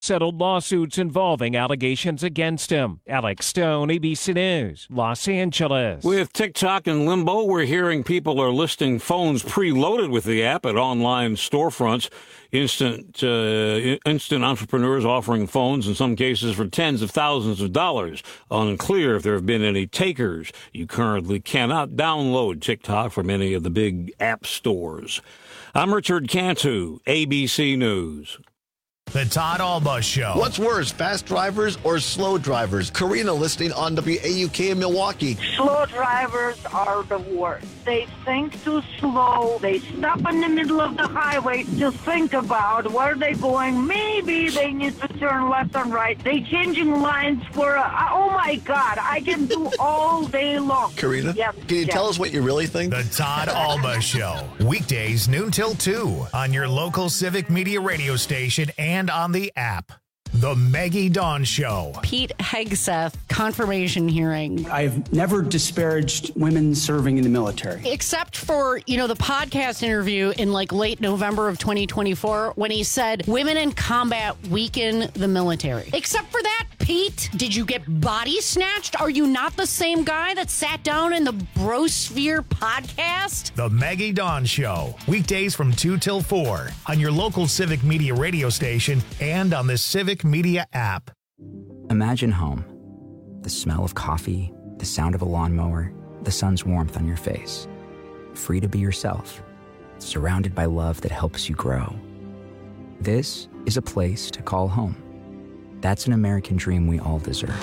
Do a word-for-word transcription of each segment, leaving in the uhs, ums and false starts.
settled lawsuits involving allegations against him. Alex Stone, A B C News, Los Angeles. With TikTok in limbo, we're hearing people are listing phones preloaded with the app at online storefronts. Instant uh, instant entrepreneurs offering phones, in some cases, for tens of thousands of dollars. Unclear if there have been any takers. You currently cannot download TikTok from any of the big app stores. I'm Richard Cantu, A B C News. The Todd Alba Show. What's worse, fast drivers or slow drivers? Karina listening on W A U K in Milwaukee. Slow drivers are the worst. They think too slow. They stop in the middle of the highway to think about where they're going. Maybe they need to turn left and right. They changing lines for, a, oh my God, I can do all day long. Karina, yes, can you yes. tell us what you really think? The Todd Alba Show. Weekdays noon till two on your local Civic Media radio station and on the app. The Maggie Dawn Show. Pete Hegseth confirmation hearing. I've never disparaged women serving in the military. Except for, you know, the podcast interview in like late November of twenty twenty-four when he said women in combat weaken the military. Except for that, Pete, did you get body snatched? Are you not the same guy that sat down in the Brosphere podcast? The Maggie Dawn Show. Weekdays from two till four on your local Civic Media radio station and on the Civic Media app. Imagine home. The smell of coffee, the sound of a lawnmower, the sun's warmth on your face. Free to be yourself. Surrounded by love that helps you grow. This is a place to call home. That's an American dream we all deserve.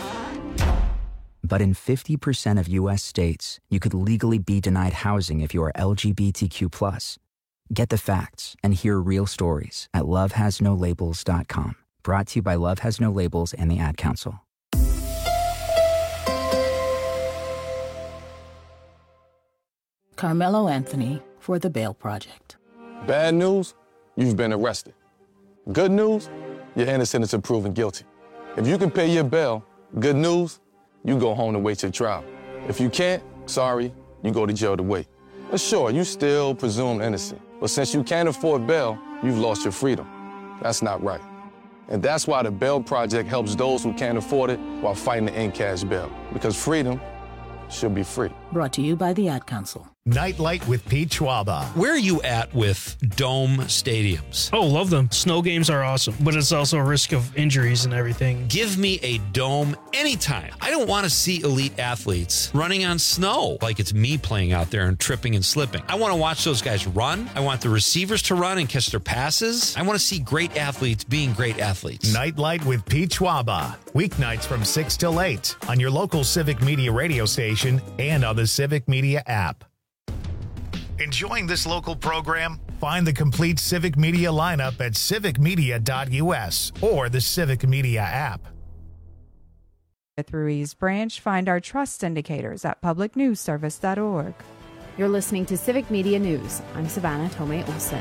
But in fifty percent of U S states, you could legally be denied housing if you are L G B T Q plus. Get the facts and hear real stories at love has no labels dot com. Brought to you by Love Has No Labels and the Ad Council. Carmelo Anthony for the Bail Project. Bad news, you've been arrested. Good news, you're innocent until proven guilty. If you can pay your bail, good news, you go home to wait your trial. If you can't, sorry, you go to jail to wait. But sure, you still presumed innocent. But since you can't afford bail, you've lost your freedom. That's not right. And that's why the Bail Project helps those who can't afford it while fighting to end cash bail. Because freedom should be free. Brought to you by the Ad Council. Nightlight with Pete Schwaba. Where are you at with dome stadiums? Oh, love them. Snow games are awesome, but it's also a risk of injuries and everything. Give me a dome anytime. I don't want to see elite athletes running on snow like it's me playing out there and tripping and slipping. I want to watch those guys run. I want the receivers to run and catch their passes. I want to see great athletes being great athletes. Nightlight with Pete Schwaba. Weeknights from six till eight on your local Civic Media radio station and on the Civic Media app. Enjoying this local program? Find the complete Civic Media lineup at civic media dot u s or the Civic Media app. Through East Branch, find our trust indicators at public news service dot org. You're listening to Civic Media News. I'm Savannah Tomei Olsen.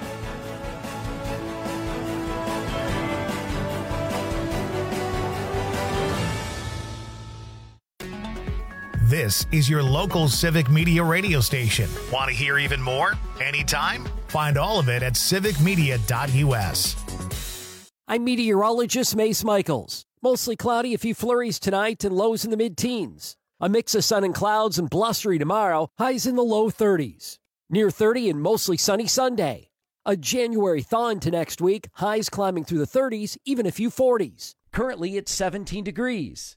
This is your local Civic Media radio station. Want to hear even more? Anytime? Find all of it at civic media dot u s. I'm meteorologist Mace Michaels. Mostly cloudy, a few flurries tonight and lows in the mid-teens. A mix of sun and clouds and blustery tomorrow, highs in the low thirties. Near thirty and mostly sunny Sunday. A January thaw into next week, highs climbing through the thirties, even a few forties. Currently it's seventeen degrees.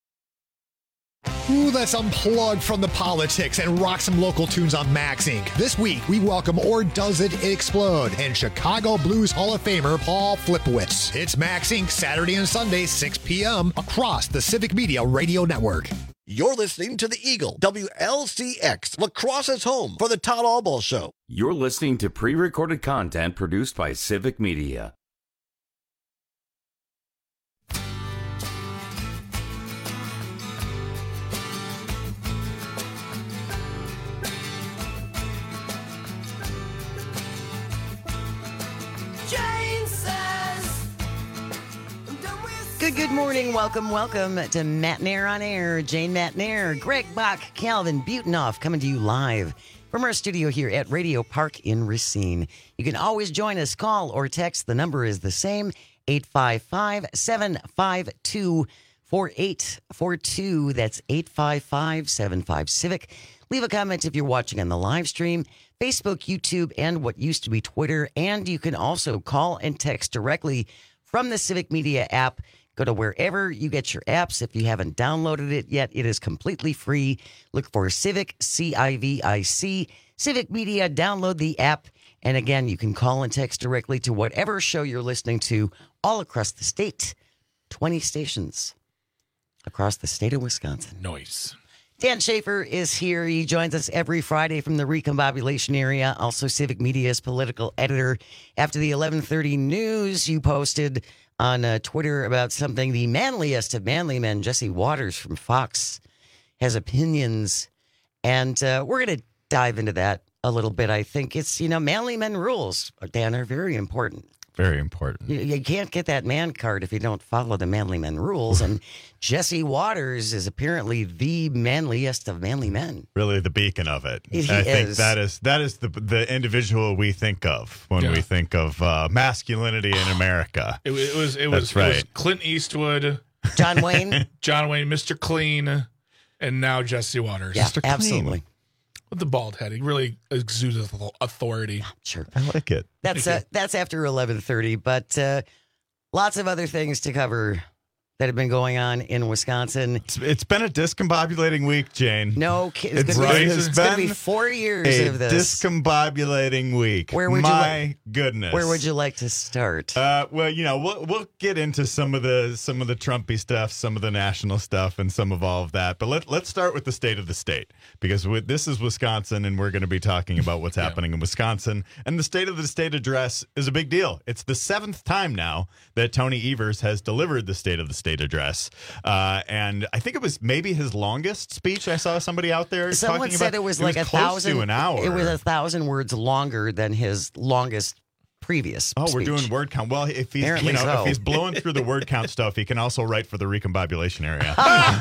Ooh, let's unplug from the politics and rock some local tunes on Max Incorporated. This week, we welcome Or Does It Explode and Chicago Blues Hall of Famer Paul Flipowitz. It's Max Incorporated, Saturday and Sunday, six p.m. across the Civic Media Radio Network. You're listening to the Eagle, W L C X, lacrosse's home for the Todd Alba Show. You're listening to pre-recorded content produced by Civic Media. Good, good morning. Welcome, welcome to Matt Nair on Air. Jane Matt Nair, Greg Bach, Calvin Butenhoff coming to you live from our studio here at Radio Park in Racine. You can always join us, call or text. The number is the same, eight five five, seven five two, four eight four two. That's eight five five, seven five, Civic. Leave a comment if you're watching on the live stream, Facebook, YouTube, and what used to be Twitter. And you can also call and text directly from the Civic Media app. Go to wherever you get your apps. If you haven't downloaded it yet, it is completely free. Look for Civic, C I V I C, Civic Media. Download the app. And again, you can call and text directly to whatever show you're listening to all across the state. twenty stations across the state of Wisconsin. Noise. Dan Schaefer is here. He joins us every Friday from the Recombobulation area. Also, Civic Media's political editor. After the eleven thirty news, you posted on uh, Twitter about something. The manliest of manly men, Jesse Waters from Fox, has opinions. And uh, we're going to dive into that a little bit. I think it's, you know, manly men rules, Dan, are very important. Very important. You, you can't get that man card if you don't follow the manly men rules. And Jesse Waters is apparently the manliest of manly men. Really the beacon of it. He I think is. that is that is the the individual we think of when Yeah. we think of uh, masculinity in America. It, was- it was it That's was, right. it was Clint Eastwood, John Wayne, John Wayne, Mister Clean, and now Jesse Waters. Yeah, Mister Clean. absolutely. With the bald head, he really exudes authority. Sure, I like it. That's uh, that's after eleven thirty, but uh, lots of other things to cover that have been going on in Wisconsin. It's, it's been a discombobulating week, Jane. No, ki- it's, It's, gonna, be, it has it's gonna been be four years a of this. discombobulating week. Where would you My like- goodness. Where would you like to start? Uh, well, you know, we'll we'll get into some of the some of the Trumpy stuff, some of the national stuff, and some of all of that. But let let's start with the state of the state, because with, this is Wisconsin, and we're going to be talking about what's happening in Wisconsin. And the state of the state address is a big deal. It's the seventh time now that Tony Evers has delivered the state of the state address, uh, and I think it was maybe his longest speech. I saw somebody out there. Someone talking said about. it was like a close thousand to an hour. It was a thousand words longer than his longest previous. Oh, we're speech. doing word count. Well, if he's Apparently you know so. if he's blowing through the word count stuff, he can also write for the recombobulation area.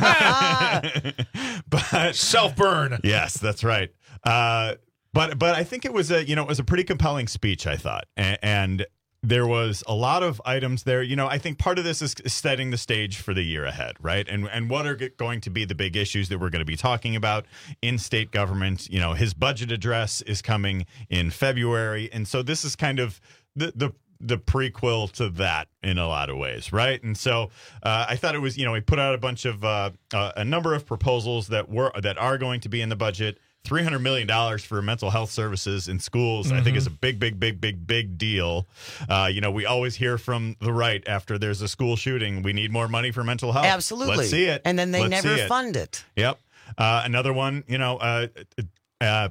But self burn. Yes, that's right. Uh, but but I think it was a you know it was a pretty compelling speech, I thought, and, and there was a lot of items there. You know, I think part of this is setting the stage for the year ahead, right? And and what are going to be the big issues that we're going to be talking about in state government? You know, his budget address is coming in February, and so this is kind of the the the prequel to that in a lot of ways, right? And so uh, I thought it was, you know, he put out a bunch of uh, uh, a number of proposals that were that are going to be in the budget. three hundred million dollars for mental health services in schools, mm-hmm. I think is a big, big, big, big, big deal. Uh, you know, we always hear from the right after there's a school shooting, we need more money for mental health. Absolutely. Let's see it. And then they Let's never see it. fund it. Yep. Uh, another one, you know, uh, uh,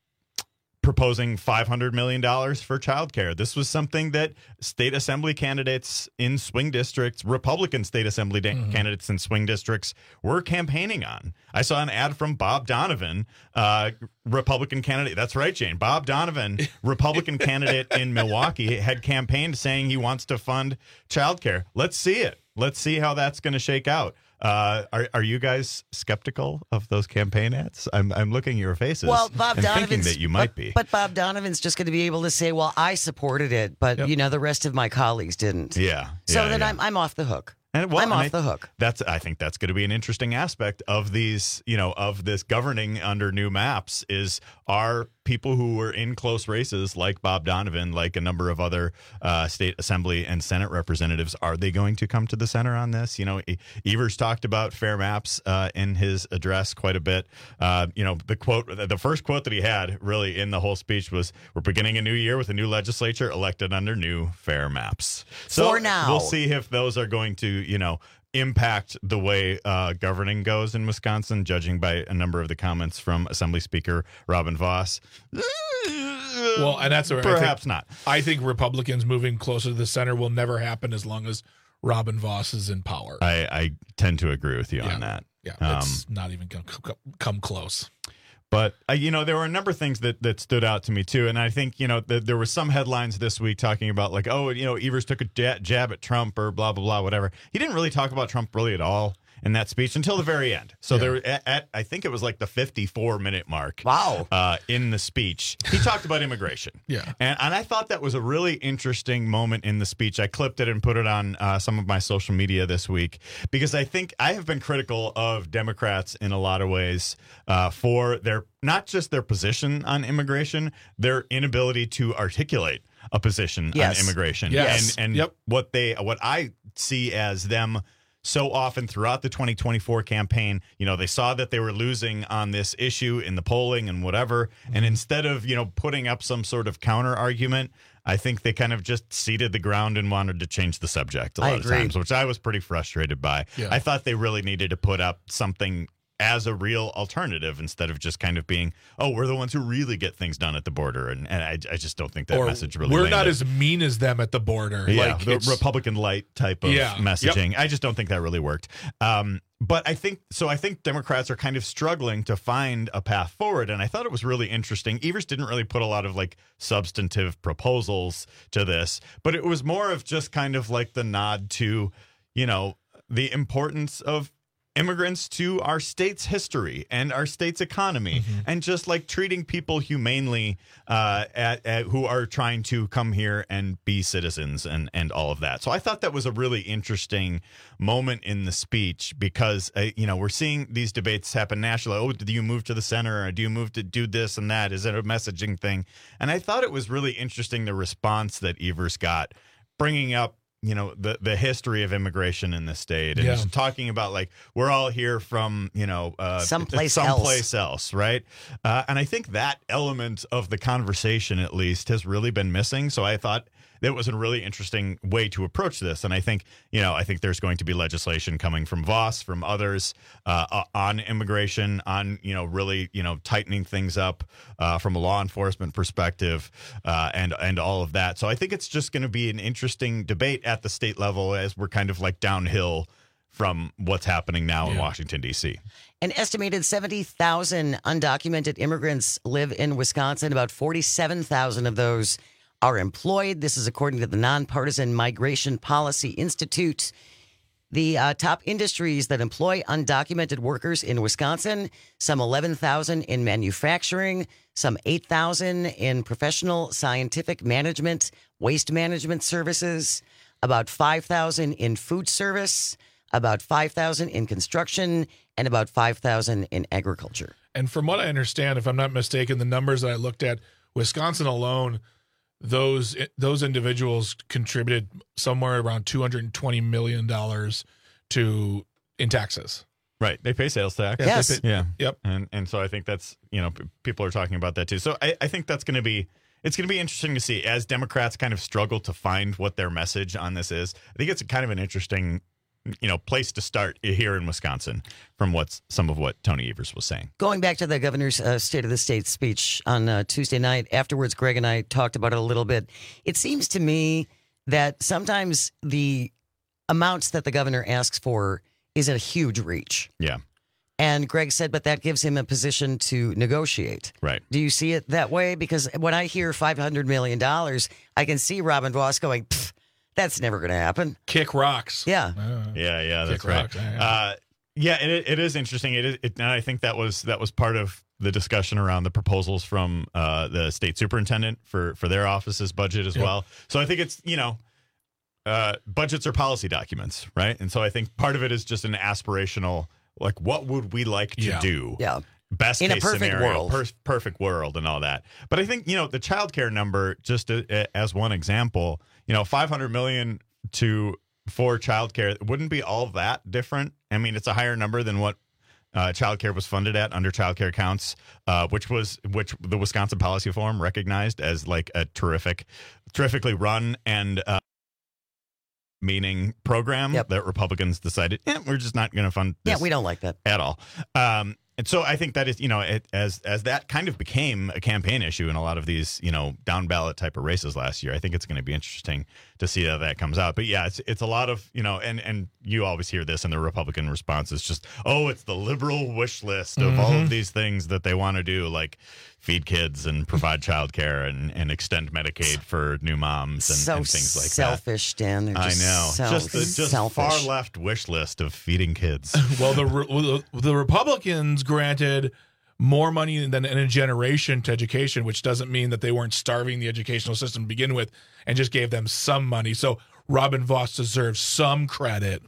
proposing five hundred million dollars for childcare. This was something that state assembly candidates in swing districts, Republican state assembly da- mm-hmm. candidates in swing districts were campaigning on. I saw an ad from Bob Donovan, uh, Republican candidate. That's right, Jane. Bob Donovan, Republican candidate in Milwaukee, had campaigned saying he wants to fund childcare. Let's see it. Let's see how that's going to shake out. Uh, are are you guys skeptical of those campaign ads? I'm I'm looking at your faces. Well, Bob and Donovan's thinking that you might but, be. But Bob Donovan's just going to be able to say, "Well, I supported it, but Yep. you know, the rest of my colleagues didn't." Yeah. So yeah, then yeah. I'm I'm off the hook. And, well, I'm and off I- the hook. That's I think that's going to be an interesting aspect of these, you know, of this governing under new maps is are people who were in close races like Bob Donovan, like a number of other uh, state assembly and Senate representatives, are they going to come to the center on this? You know, E- Evers talked about fair maps uh, in his address quite a bit. Uh, you know, the quote, the first quote that he had really in the whole speech was, "We're beginning a new year with a new legislature elected under new fair maps." So For now. we'll see if those are going to, you know, impact the way uh, governing goes in Wisconsin, judging by a number of the comments from Assembly Speaker Robin Voss. Well, and that's where Perhaps I think, not. I think Republicans moving closer to the center will never happen as long as Robin Voss is in power. I, I tend to agree with you Yeah. on that. Yeah, Um, it's not even going to come close. But, uh, you know, there were a number of things that, that stood out to me, too. And I think, you know, th- there were some headlines this week talking about, like, oh, you know, Evers took a ja- jab at Trump or blah, blah, blah, whatever. He didn't really talk about Trump really at all. in that speech until the very end. So Yeah. there, at, at I think it was like the fifty-four minute mark. Wow. Uh, in the speech, he talked about immigration. Yeah. And and I thought that was a really interesting moment in the speech. I clipped it and put it on uh, some of my social media this week because I think I have been critical of Democrats in a lot of ways uh, for their not just their position on immigration, their inability to articulate a position Yes. on immigration. Yes. And and Yep. what they what I see as them so often throughout the twenty twenty-four campaign, you know, they saw that they were losing on this issue in the polling and whatever. And instead of, you know, putting up some sort of counter argument, I think they kind of just ceded the ground and wanted to change the subject a lot I of agree. times, which I was pretty frustrated by. Yeah. I thought they really needed to put up something as a real alternative instead of just kind of being, oh, we're the ones who really get things done at the border. And, and I, I just don't think that or message really we're landed. not as mean as them at the border. Yeah, like the it's- Republican light type of Yeah. messaging. I just don't think that really worked. Um, but I think so. I think Democrats are kind of struggling to find a path forward, and I thought it was really interesting. Evers didn't really put a lot of like substantive proposals to this, but it was more of just kind of like the nod to, you know, the importance of immigrants to our state's history and our state's economy, Mm-hmm. and just like treating people humanely uh, at, at who are trying to come here and be citizens and, and all of that. So I thought that was a really interesting moment in the speech because, uh, you know, we're seeing these debates happen nationally. Oh, do you move to the center or do you move to do this and that? Is it a messaging thing? And I thought it was really interesting the response that Evers got, bringing up, you know, the, the history of immigration in the state and Yeah. just talking about like we're all here from, you know, uh, Someplace someplace else, right? Uh, and I think that element of the conversation, at least, has really been missing. So I thought that was a really interesting way to approach this. And I think, you know, I think there's going to be legislation coming from Voss, from others uh, on immigration, on, you know, really, you know, tightening things up uh, from a law enforcement perspective uh, and, and all of that. So I think it's just going to be an interesting debate at the state level as we're kind of like downhill from what's happening now in Yeah. Washington, D C. An estimated seventy thousand undocumented immigrants live in Wisconsin. About forty-seven thousand of those are employed. This is according to the Nonpartisan Migration Policy Institute. The uh, top industries that employ undocumented workers in Wisconsin, some eleven thousand in manufacturing, some eight thousand in professional scientific management, waste management services, about five thousand in food service, about five thousand in construction, and about five thousand in agriculture. And from what I understand, if I'm not mistaken, the numbers that I looked at, Wisconsin alone, those those individuals contributed somewhere around two hundred twenty million dollars to in taxes. Right. They pay sales tax. Yes. They pay- yeah. Yep. And and so I think that's, you know, p- people are talking about that too. So I, I think that's going to be, it's going to be interesting to see as Democrats kind of struggle to find what their message on this is. I think it's kind of an interesting, you know, place to start here in Wisconsin from what's some of what Tony Evers was saying. Going back to the governor's uh, State of the State speech on uh, Tuesday night, afterwards, Greg and I talked about it a little bit. It seems to me that sometimes the amounts that the governor asks for is a huge reach. Yeah. And Greg said, but that gives him a position to negotiate. Right. Do you see it that way? Because when I hear five hundred million dollars, I can see Robin Voss going, "Pfft, that's never going to happen." Kick rocks. Yeah. Yeah, yeah, that's Kick right. rocks, yeah. Uh, yeah, it, it is interesting. It is, it, and I think that was that was part of the discussion around the proposals from uh, the state superintendent for for their office's budget as Yep. well. So I think it's, you know, uh, budgets are policy documents, right? And so I think part of it is just an aspirational, like, what would we like to Yeah. do? Yeah. Best In a case perfect scenario, world. per- perfect world, and all that. But I think, you know, the child care number, just a, a- as one example, you know, five hundred million to for child care wouldn't be all that different. I mean, it's a higher number than what uh, child care was funded at under child care counts, uh, which was which the Wisconsin Policy Forum recognized as like a terrific, terrifically run and uh, meaning program Yep. that Republicans decided, eh, we're just not going to fund this Yeah, we don't like that. at all. Um, and so I think that is, you know, it, as as that kind of became a campaign issue in a lot of these, you know, down ballot type of races last year. I think it's going to be interesting to see how that comes out. But yeah, it's it's a lot of, you know, and and you always hear this in the Republican response is just, oh, it's the liberal wish list of mm-hmm. all of these things that they want to do, like feed kids and provide child care and, and extend Medicaid for new moms and, so and things like selfish, that. Dan. They're just I know. So just the just selfish. far left wish list of feeding kids. Well, the the Republicans granted more money than in a generation to education, which doesn't mean that they weren't starving the educational system to begin with, and just gave them some money. So Robin Vos deserves some credit.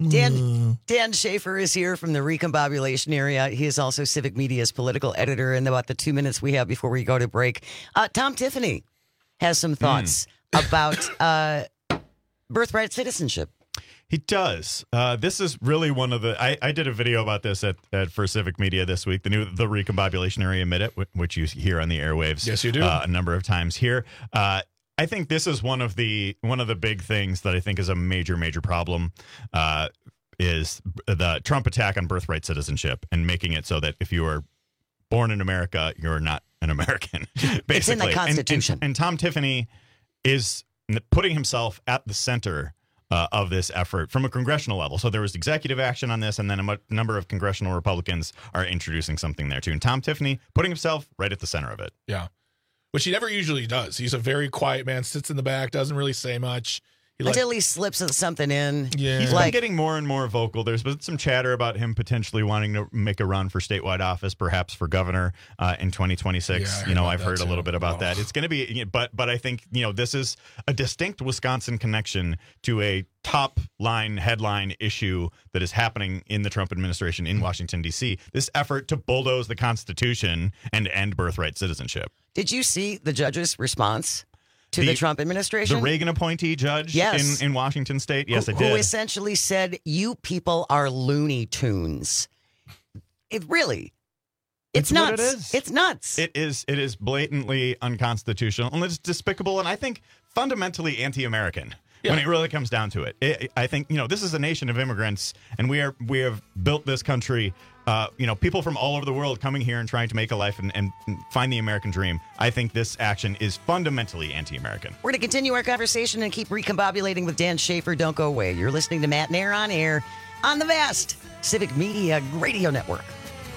Dan Dan Schaefer is here from the Recombobulation area. He is also Civic Media's political editor. In about the two minutes we have before we go to break, uh, Tom Tiffany has some thoughts mm. about uh, birthright citizenship. He does. Uh, this is really one of the. I, I did a video about this at, at for Civic Media this week. The new the Recombobulation Area Minute, which you hear on the airwaves. Yes, you do uh, a number of times here. Uh, I think this is one of the one of the big things that I think is a major major problem. Uh, is the Trump attack on birthright citizenship and making it so that if you are born in America, you're not an American. Basically, it's in the Constitution. And, and, and Tom Tiffany is putting himself at the center Uh, of this effort from a congressional level. So there was executive action on this, and then a m- number of congressional Republicans are introducing something there too. And Tom Tiffany putting himself right at the center of it. Yeah, which he never usually does. He's a very quiet man, sits in the back, doesn't really say much. He Until like, he slips something in. Yeah. He's like, been getting more and more vocal. There's been some chatter about him potentially wanting to make a run for statewide office, perhaps for governor uh, in twenty twenty-six. Yeah, you know, I've that heard too. a little bit about Oh. that. It's going to be, but but I think, you know, this is a distinct Wisconsin connection to a top line headline issue that is happening in the Trump administration in Washington, D C. This effort to bulldoze the Constitution and end birthright citizenship. Did you see the judge's response to the, the Trump administration? The Reagan appointee judge yes. in, in Washington State? Yes, who, I did. Who essentially said, you people are Looney Tunes. It really... It's, It's nuts. what it is. It's nuts. It is. It is blatantly unconstitutional, and it's despicable, and I think fundamentally anti-American. Yeah. When it really comes down to it, it, I think, you know, this is a nation of immigrants, and we are we have built this country. Uh, you know, people from all over the world coming here and trying to make a life and, and find the American dream. I think this action is fundamentally anti-American. We're going to continue our conversation and keep recombobulating with Dan Schaefer. Don't go away. You're listening to Matt Nair on air on the Vast Civic Media Radio Network.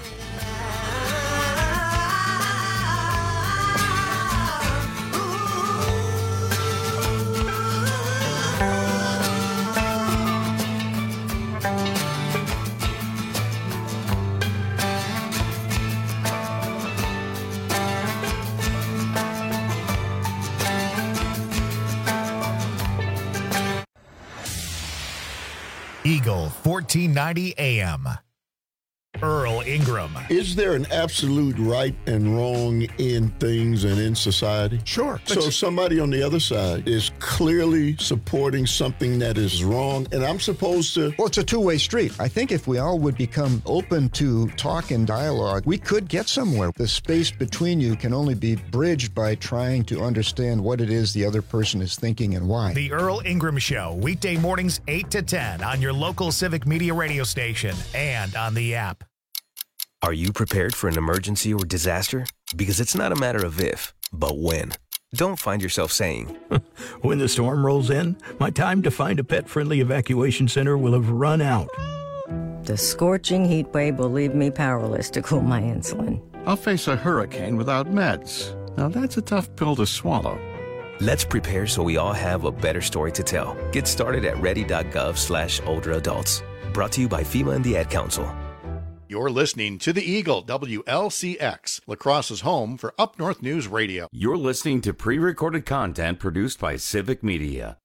Eagle fourteen ninety A M. Earl Ingram. Is there an absolute right and wrong in things and in society? Sure. So somebody on the other side is clearly supporting something that is wrong, and I'm supposed to... Well, it's a two-way street. I think if we all would become open to talk and dialogue, we could get somewhere. The space between you can only be bridged by trying to understand what it is the other person is thinking and why. The Earl Ingram Show, weekday mornings eight to ten on your local Civic Media radio station and on the app. Are you prepared for an emergency or disaster? Because it's not a matter of if, but when. Don't find yourself saying, when the storm rolls in, my time to find a pet-friendly evacuation center will have run out. The scorching heat wave will leave me powerless to cool my insulin. I'll face a hurricane without meds. Now that's a tough pill to swallow. Let's prepare so we all have a better story to tell. Get started at ready.gov slash older adults. Brought to you by FEMA and the Ad Council. You're listening to the Eagle, W L C X, La Crosse's home for Up North News Radio. You're listening to pre-recorded content produced by Civic Media.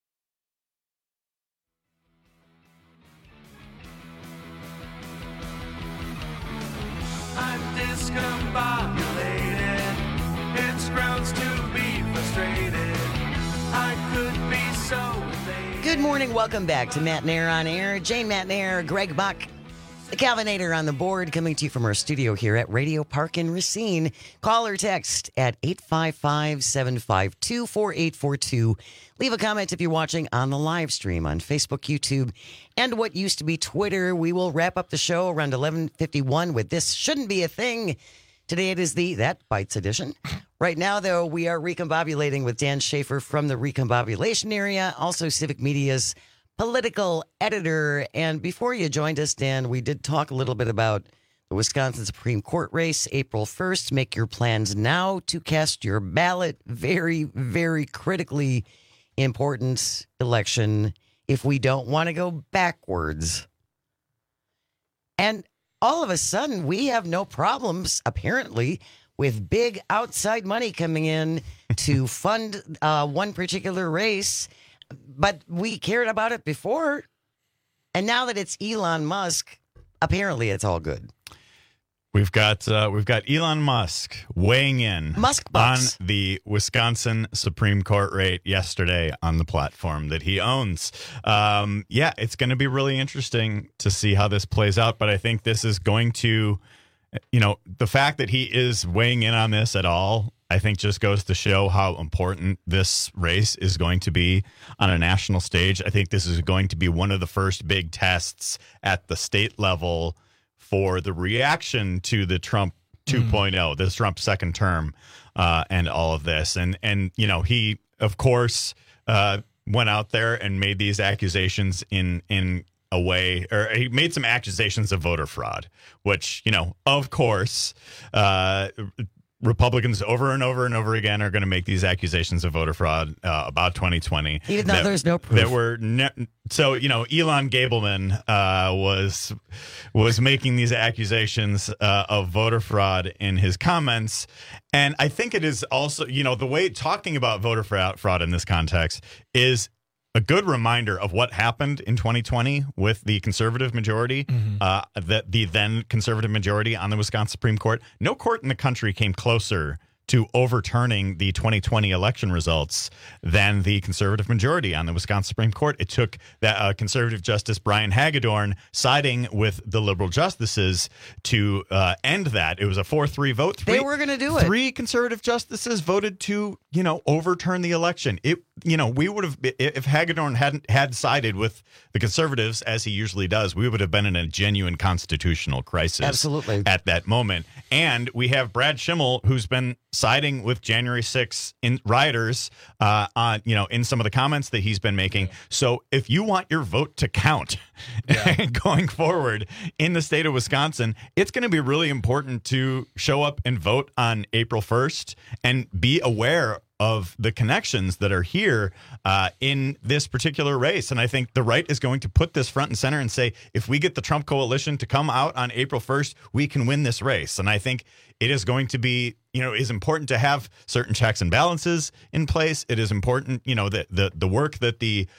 I'm discombobulated. It's grounds to be frustrated. I could be so elated. Good morning. Welcome back to Matt Nair on Air. Jane Matt Nair, Greg Buck, The Calvinator on the board, coming to you from our studio here at Radio Park in Racine. Call or text at eight five five, seven five two, four eight four two. Leave a comment if you're watching on the live stream on Facebook, YouTube, and what used to be Twitter. We will wrap up the show around eleven fifty-one with This Shouldn't Be a Thing. Today it is the That Bites edition. Right now, though, we are recombobulating with Dan Schaefer from the recombobulation area, also Civic Media's political editor. And before you joined us, Dan, we did talk a little bit about the Wisconsin Supreme Court race, April first. Make your plans now to cast your ballot. Very, very critically important election if we don't want to go backwards. And all of a sudden, we have no problems, apparently, with big outside money coming in to fund uh, one particular race. But we cared about it before. And now that it's Elon Musk, apparently it's all good. We've got uh, we've got Elon Musk weighing in Musk on bucks. the Wisconsin Supreme Court race yesterday on the platform that he owns. Um, yeah, it's going to be really interesting to see how this plays out. But I think this is going to, you know, the fact that he is weighing in on this at all, I think just goes to show how important this race is going to be on a national stage. I think this is going to be one of the first big tests at the state level for the reaction to the Trump two point oh, mm. this Trump second term, uh, and all of this. And, and you know, he, of course, uh, went out there and made these accusations in in a way, or he made some accusations of voter fraud, which, you know, of course, uh, Republicans over and over and over again are going to make these accusations of voter fraud uh, about twenty twenty. Even though that, there's no proof. That were ne- so, you know, Elon Gableman uh, was was making these accusations uh, of voter fraud in his comments. And I think it is also, you know, the way talking about voter fraud, fraud in this context is a good reminder of what happened in twenty twenty with the conservative majority, mm-hmm. uh, that the then conservative majority on the Wisconsin Supreme Court. No court in the country came closer to overturning the twenty twenty election results than the conservative majority on the Wisconsin Supreme Court. It took that uh, conservative Justice Brian Hagedorn siding with the liberal justices to uh, end that. It was a four three vote. Three, they were going to do it. Three conservative justices voted to, you know, overturn the election. It, you know, we would have, if Hagedorn hadn't had sided with the conservatives, as he usually does, we would have been in a genuine constitutional crisis. Absolutely. At that moment. And we have Brad Schimmel, who's been siding with January sixth in rioters uh, on, you know, in some of the comments that he's been making. So if you want your vote to count yeah. going forward in the state of Wisconsin, it's going to be really important to show up and vote on April first and be aware of the connections that are here uh, in this particular race. And I think the right is going to put this front and center and say, if we get the Trump coalition to come out on April first, we can win this race. And I think it is going to be, you know, is important to have certain checks and balances in place. It is important, you know, that the, the work that the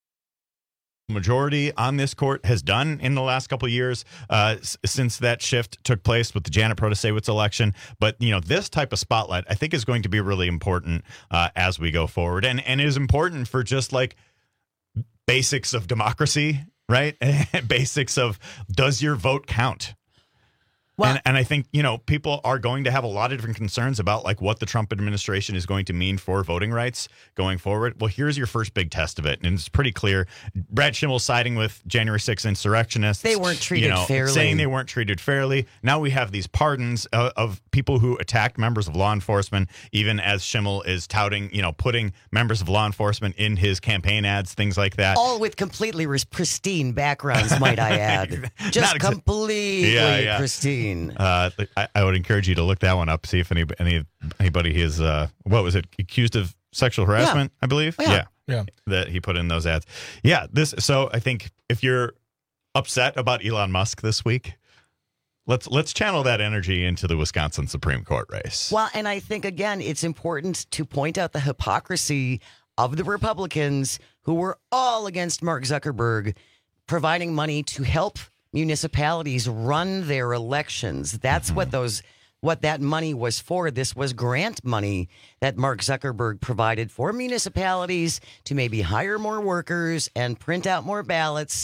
majority on this court has done in the last couple of years uh, s- since that shift took place with the Janet Protasewicz election. But, you know, this type of spotlight, I think, is going to be really important uh, as we go forward. And, and it is important for just like basics of democracy, right? Basics of, does your vote count? Well, and, and I think, you know, people are going to have a lot of different concerns about like what the Trump administration is going to mean for voting rights going forward. Well, here's your first big test of it. And it's pretty clear. Brad Schimmel siding with January sixth insurrectionists. They weren't treated you know, fairly. Saying they weren't treated fairly. Now we have these pardons uh, of people who attacked members of law enforcement, even as Schimmel is touting, you know, putting members of law enforcement in his campaign ads, things like that. All with completely pristine backgrounds, might I add. Just exa- completely yeah, yeah. pristine. Uh, I, I would encourage you to look that one up, see if any, any anybody is, uh, what was it, accused of sexual harassment, yeah. I believe? Yeah. yeah. Yeah. That he put in those ads. Yeah. This. So I think if you're upset about Elon Musk this week, let's let's channel that energy into the Wisconsin Supreme Court race. Well, and I think, again, it's important to point out the hypocrisy of the Republicans who were all against Mark Zuckerberg providing money to help municipalities run their elections. That's mm-hmm. what those what that money was for. This was grant money that Mark Zuckerberg provided for municipalities to maybe hire more workers and print out more ballots.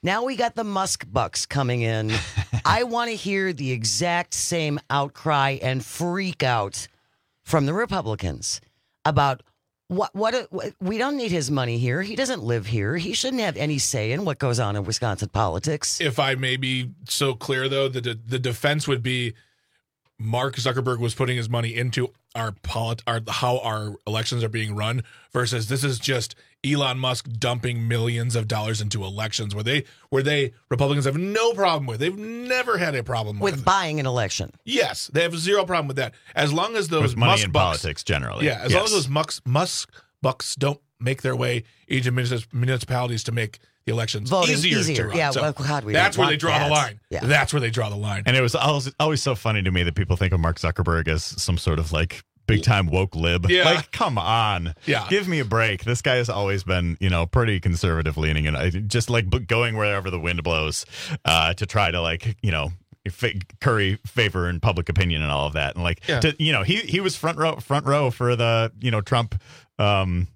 Now we got the Musk bucks coming in. I want to hear the exact same outcry and freak out from the Republicans about what, what, what, we don't need his money here. He doesn't live here. He shouldn't have any say in what goes on in Wisconsin politics. If I may be so clear, though, the, the defense would be Mark Zuckerberg was putting his money into our polit- our how our elections are being run versus this is just Elon Musk dumping millions of dollars into elections where they where they Republicans have no problem with. They've never had a problem with, with buying an election. Yes, they have zero problem with that. As long as those with money Musk in bucks, politics generally. Yeah, as yes. long as those Musk, Musk bucks don't make their way into municip- municipalities to make the elections Voting easier, easier. to run. Yeah, so well, God, we that's don't where they want draw that. the line. Yeah. That's where they draw the line. And it was always, always so funny to me that people think of Mark Zuckerberg as some sort of like big time woke lib. Yeah. Like, come on. Yeah. Give me a break. This guy has always been, you know, pretty conservative leaning and I just like going wherever the wind blows uh, to try to like, you know, f- curry favor in public opinion and all of that. And like, Yeah. to, you know, he he was front row front row for the, you know, Trump um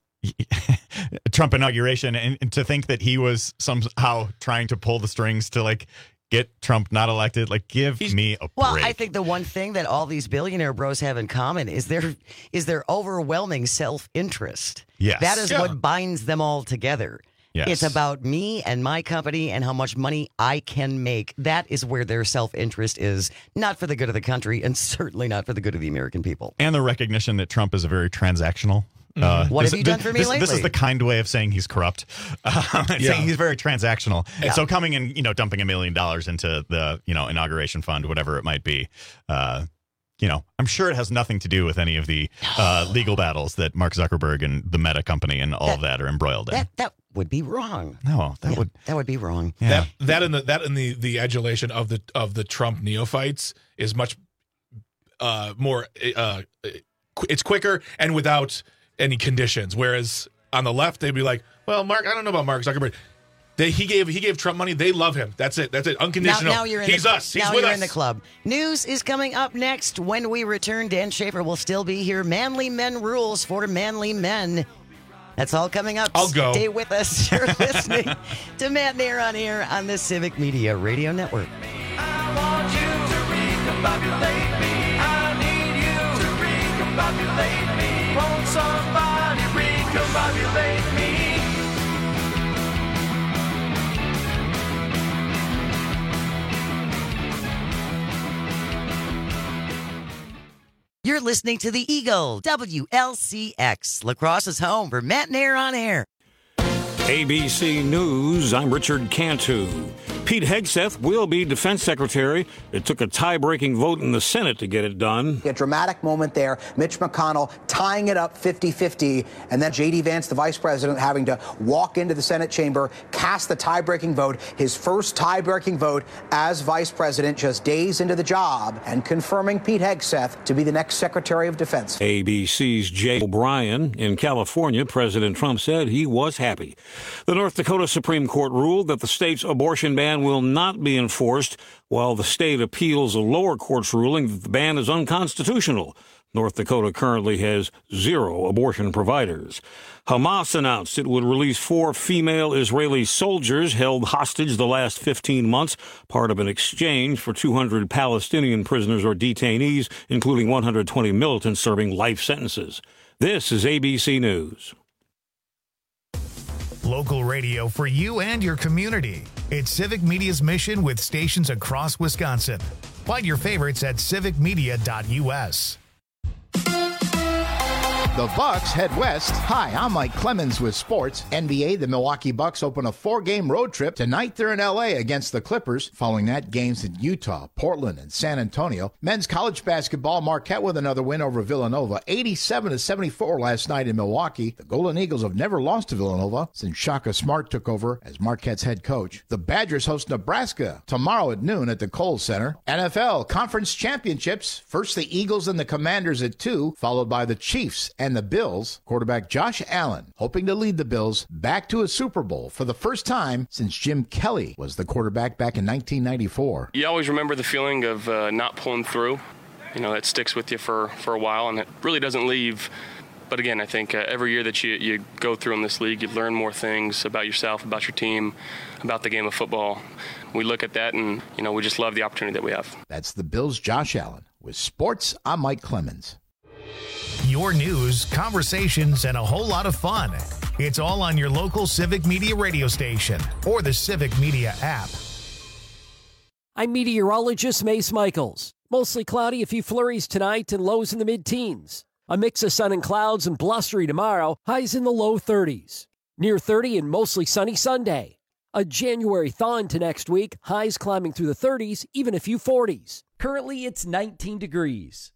Trump inauguration, and, and to think that he was somehow trying to pull the strings to like get Trump not elected, like give me a Well, break. I think the one thing that all these billionaire bros have in common is their is their overwhelming self-interest. Yes. That is Yeah. what binds them all together. Yes. It's about me and my company and how much money I can make. That is where their self-interest is, not for the good of the country and certainly not for the good of the American people. And the recognition that Trump is a very transactional. Uh, What this, have you done this, for me this, lately? This is the kind way of saying he's corrupt. Uh, Yeah. Saying he's very transactional. Yeah. And so coming and, you know, dumping a million dollars into the, you know, inauguration fund, whatever it might be, uh, you know, I'm sure it has nothing to do with any of the uh, legal battles that Mark Zuckerberg and the Meta company and all That- of that are embroiled in. That that would be wrong. no, that Yeah, would. that would be wrong. Yeah. That that and the that and the the adulation of the of the Trump neophytes is much uh, more. Uh, qu- it's quicker and without any conditions. Whereas on the left, they'd be like, "Well, Mark, I don't know about Mark Zuckerberg. They, he gave he gave Trump money. They love him. That's it. That's it. Now, Unconditional. now you're in He's the, us. He's now with you're us. in the club. News is coming up next. When we return, Dan Schaefer will still be here. Manly Men rules for manly men. That's all coming up. I'll go. Stay with us. You're listening to Matt Nair on Air on the Civic Media Radio Network. I want you to recombobulate me. I need you to recombobulate me. Won't somebody recombobulate me? You're listening to the Eagle, W L C X, Lacrosse's home for Matt Nair on Air. A B C News, I'm Richard Cantu. Pete Hegseth will be defense secretary. It took a tie-breaking vote in the Senate to get it done. A dramatic moment there. Mitch McConnell tying it up fifty-fifty, and then J D. Vance, the vice president, having to walk into the Senate chamber, cast the tie-breaking vote, his first tie-breaking vote as vice president just days into the job, and confirming Pete Hegseth to be the next secretary of defense. A B C's Jay O'Brien. In California, President Trump said he was happy. The North Dakota Supreme Court ruled that the state's abortion ban will not be enforced, while the state appeals a lower court's ruling that the ban is unconstitutional. North Dakota currently has zero abortion providers. Hamas announced it would release four female Israeli soldiers held hostage the last fifteen months, part of an exchange for two hundred Palestinian prisoners or detainees, including one hundred twenty militants serving life sentences. This is A B C News. Local radio for you and your community. It's Civic Media's mission with stations across Wisconsin. Find your favorites at civic media dot U S. The Bucks head west. Hi, I'm Mike Clemens with sports. N B A, the Milwaukee Bucks open a four-game road trip. Tonight they're in L A against the Clippers. Following that, games in Utah, Portland, and San Antonio. Men's college basketball, Marquette with another win over Villanova. eighty-seven to seventy-four last night in Milwaukee. The Golden Eagles have never lost to Villanova since Shaka Smart took over as Marquette's head coach. The Badgers host Nebraska tomorrow at noon at the Kohl Center. N F L Conference Championships. First the Eagles and the Commanders at two, followed by the Chiefs and the Bills. Quarterback Josh Allen hoping to lead the Bills back to a Super Bowl for the first time since Jim Kelly was the quarterback back in nineteen ninety-four. You always remember the feeling of uh, not pulling through. You know, that sticks with you for, for a while, and it really doesn't leave But again, I think uh, every year that you, you go through in this league, you learn more things about yourself, about your team, about the game of football. We look at that and, you know, we just love the opportunity that we have. That's the Bills' Josh Allen. With sports, I'm Mike Clemens. Your news, conversations, and a whole lot of fun. It's all on your local Civic Media radio station or the Civic Media app. I'm meteorologist Mace Michaels. Mostly cloudy, a few flurries tonight and lows in the mid-teens. A mix of sun and clouds and blustery tomorrow, highs in the low thirties. Near thirty and mostly sunny Sunday. A January thaw into next week, highs climbing through the thirties, even a few forties. Currently, it's nineteen degrees.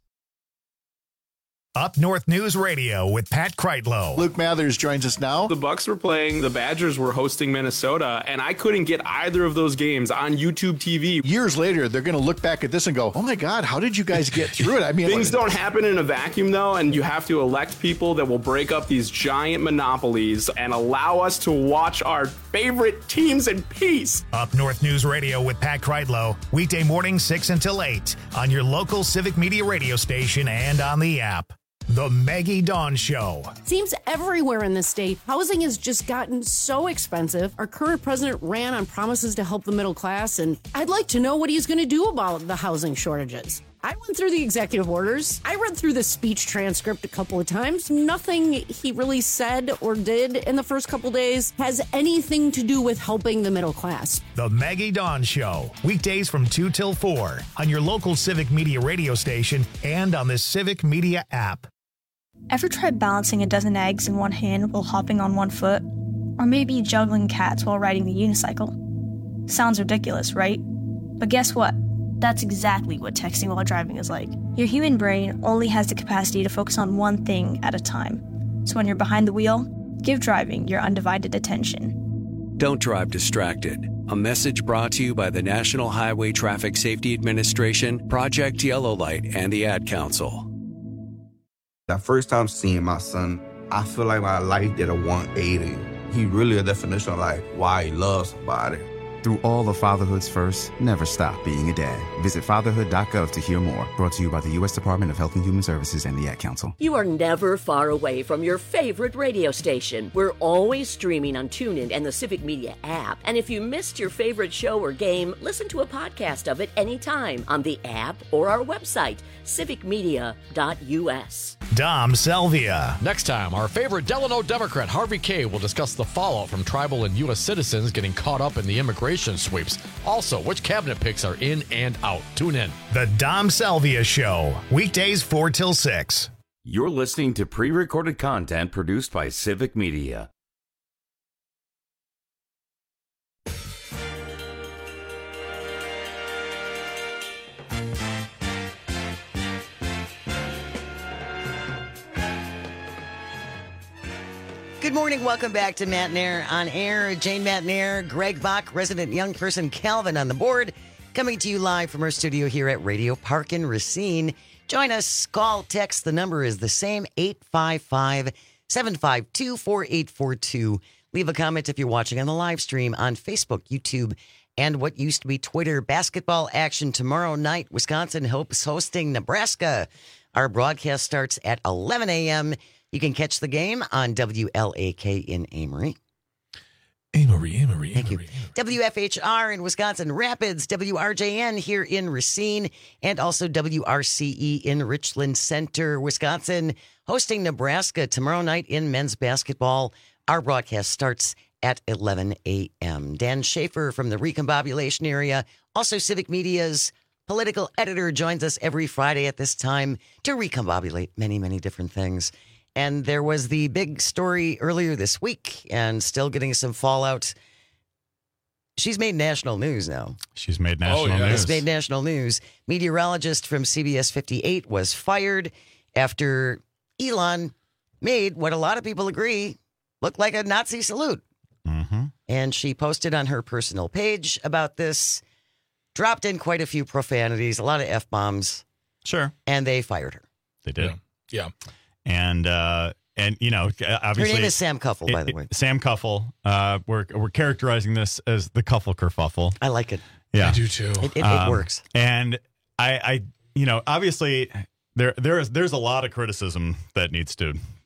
Up North News Radio with Pat Kreitlow. Luke Mathers joins us now. The Bucks were playing, the Badgers were hosting Minnesota, and I couldn't get either of those games on YouTube T V. Years later, they're going to look back at this and go, oh my God, how did you guys get through it? I mean, things don't happen in a vacuum, though, and you have to elect people that will break up these giant monopolies and allow us to watch our favorite teams in peace. Up North News Radio with Pat Kreitlow, weekday morning six until eight on your local Civic Media radio station and on the app. The Maggie Dawn Show. Seems everywhere in the state, housing has just gotten so expensive. Our current president ran on promises to help the middle class, and I'd like to know what he's going to do about the housing shortages. I went through the executive orders. I read through the speech transcript a couple of times. Nothing he really said or did in the first couple days has anything to do with helping the middle class. The Maggie Dawn Show, weekdays from two till four on your local Civic Media radio station and on the Civic Media app. Ever tried balancing a dozen eggs in one hand while hopping on one foot? Or maybe juggling cats while riding the unicycle? Sounds ridiculous, right? But guess what? That's exactly what texting while driving is like. Your human brain only has the capacity to focus on one thing at a time. So when you're behind the wheel, give driving your undivided attention. Don't drive distracted. A message brought to you by the National Highway Traffic Safety Administration, Project Yellow Light, and the Ad Council. That first time seeing my son, I feel like my life did a one eighty. He really a definition of like why he loves somebody. Through all of fatherhood's first, never stop being a dad. Visit fatherhood dot gov to hear more. Brought to you by the U S Department of Health and Human Services and the Ad Council. You are never far away from your favorite radio station. We're always streaming on TuneIn and the Civic Media app. And if you missed your favorite show or game, listen to a podcast of it anytime on the app or our website, civic media dot u s. Dom Salvia. Next time, our favorite Delano Democrat, Harvey Kaye, will discuss the fallout from tribal and U S citizens getting caught up in the immigration sweeps. Also, which cabinet picks are in and out. Tune in. The Dom Salvia Show, weekdays four till six. You're listening to pre-recorded content produced by Civic Media. Good morning. Welcome back to Matt Nair on Air. Jane Matt Nair, Greg Bach, resident young person Calvin on the board. Coming to you live from our studio here at Radio Park in Racine. Join us. Call, text. The number is the same, eight five five, seven five two, four eight four two. Leave a comment if you're watching on the live stream on Facebook, YouTube, and what used to be Twitter. Basketball action tomorrow night. Wisconsin hopes hosting Nebraska. Our broadcast starts at eleven a.m. You can catch the game on W L A K in Amory. Amory, Amory, Thank Amory. you. W F H R in Wisconsin Rapids, W R J N here in Racine, and also W R C E in Richland Center, Wisconsin, hosting Nebraska tomorrow night in men's basketball. Our broadcast starts at eleven a.m. Dan Schaefer from the Recombobulation area, also Civic Media's political editor, joins us every Friday at this time to recombobulate many, many different things. And there was the big story earlier this week and still getting some fallout. She's made national news now. She's made national Oh, yeah. news. She's made national news. Meteorologist from C B S fifty-eight was fired after Elon made what a lot of people agree looked like a Nazi salute. Mm-hmm. And she posted on her personal page about this, dropped in quite a few profanities, a lot of F-bombs. Sure. And they fired her. They did. Yeah. And, uh, and you know, obviously. Her name is Sam Cuffle, by the way. Sam Cuffle. Uh, we're, we're characterizing this as the Cuffle kerfuffle. I like it. Yeah. I do too. It, it, it Um, works. And I, I, you know, obviously there, there is, there's a lot of criticism that needs to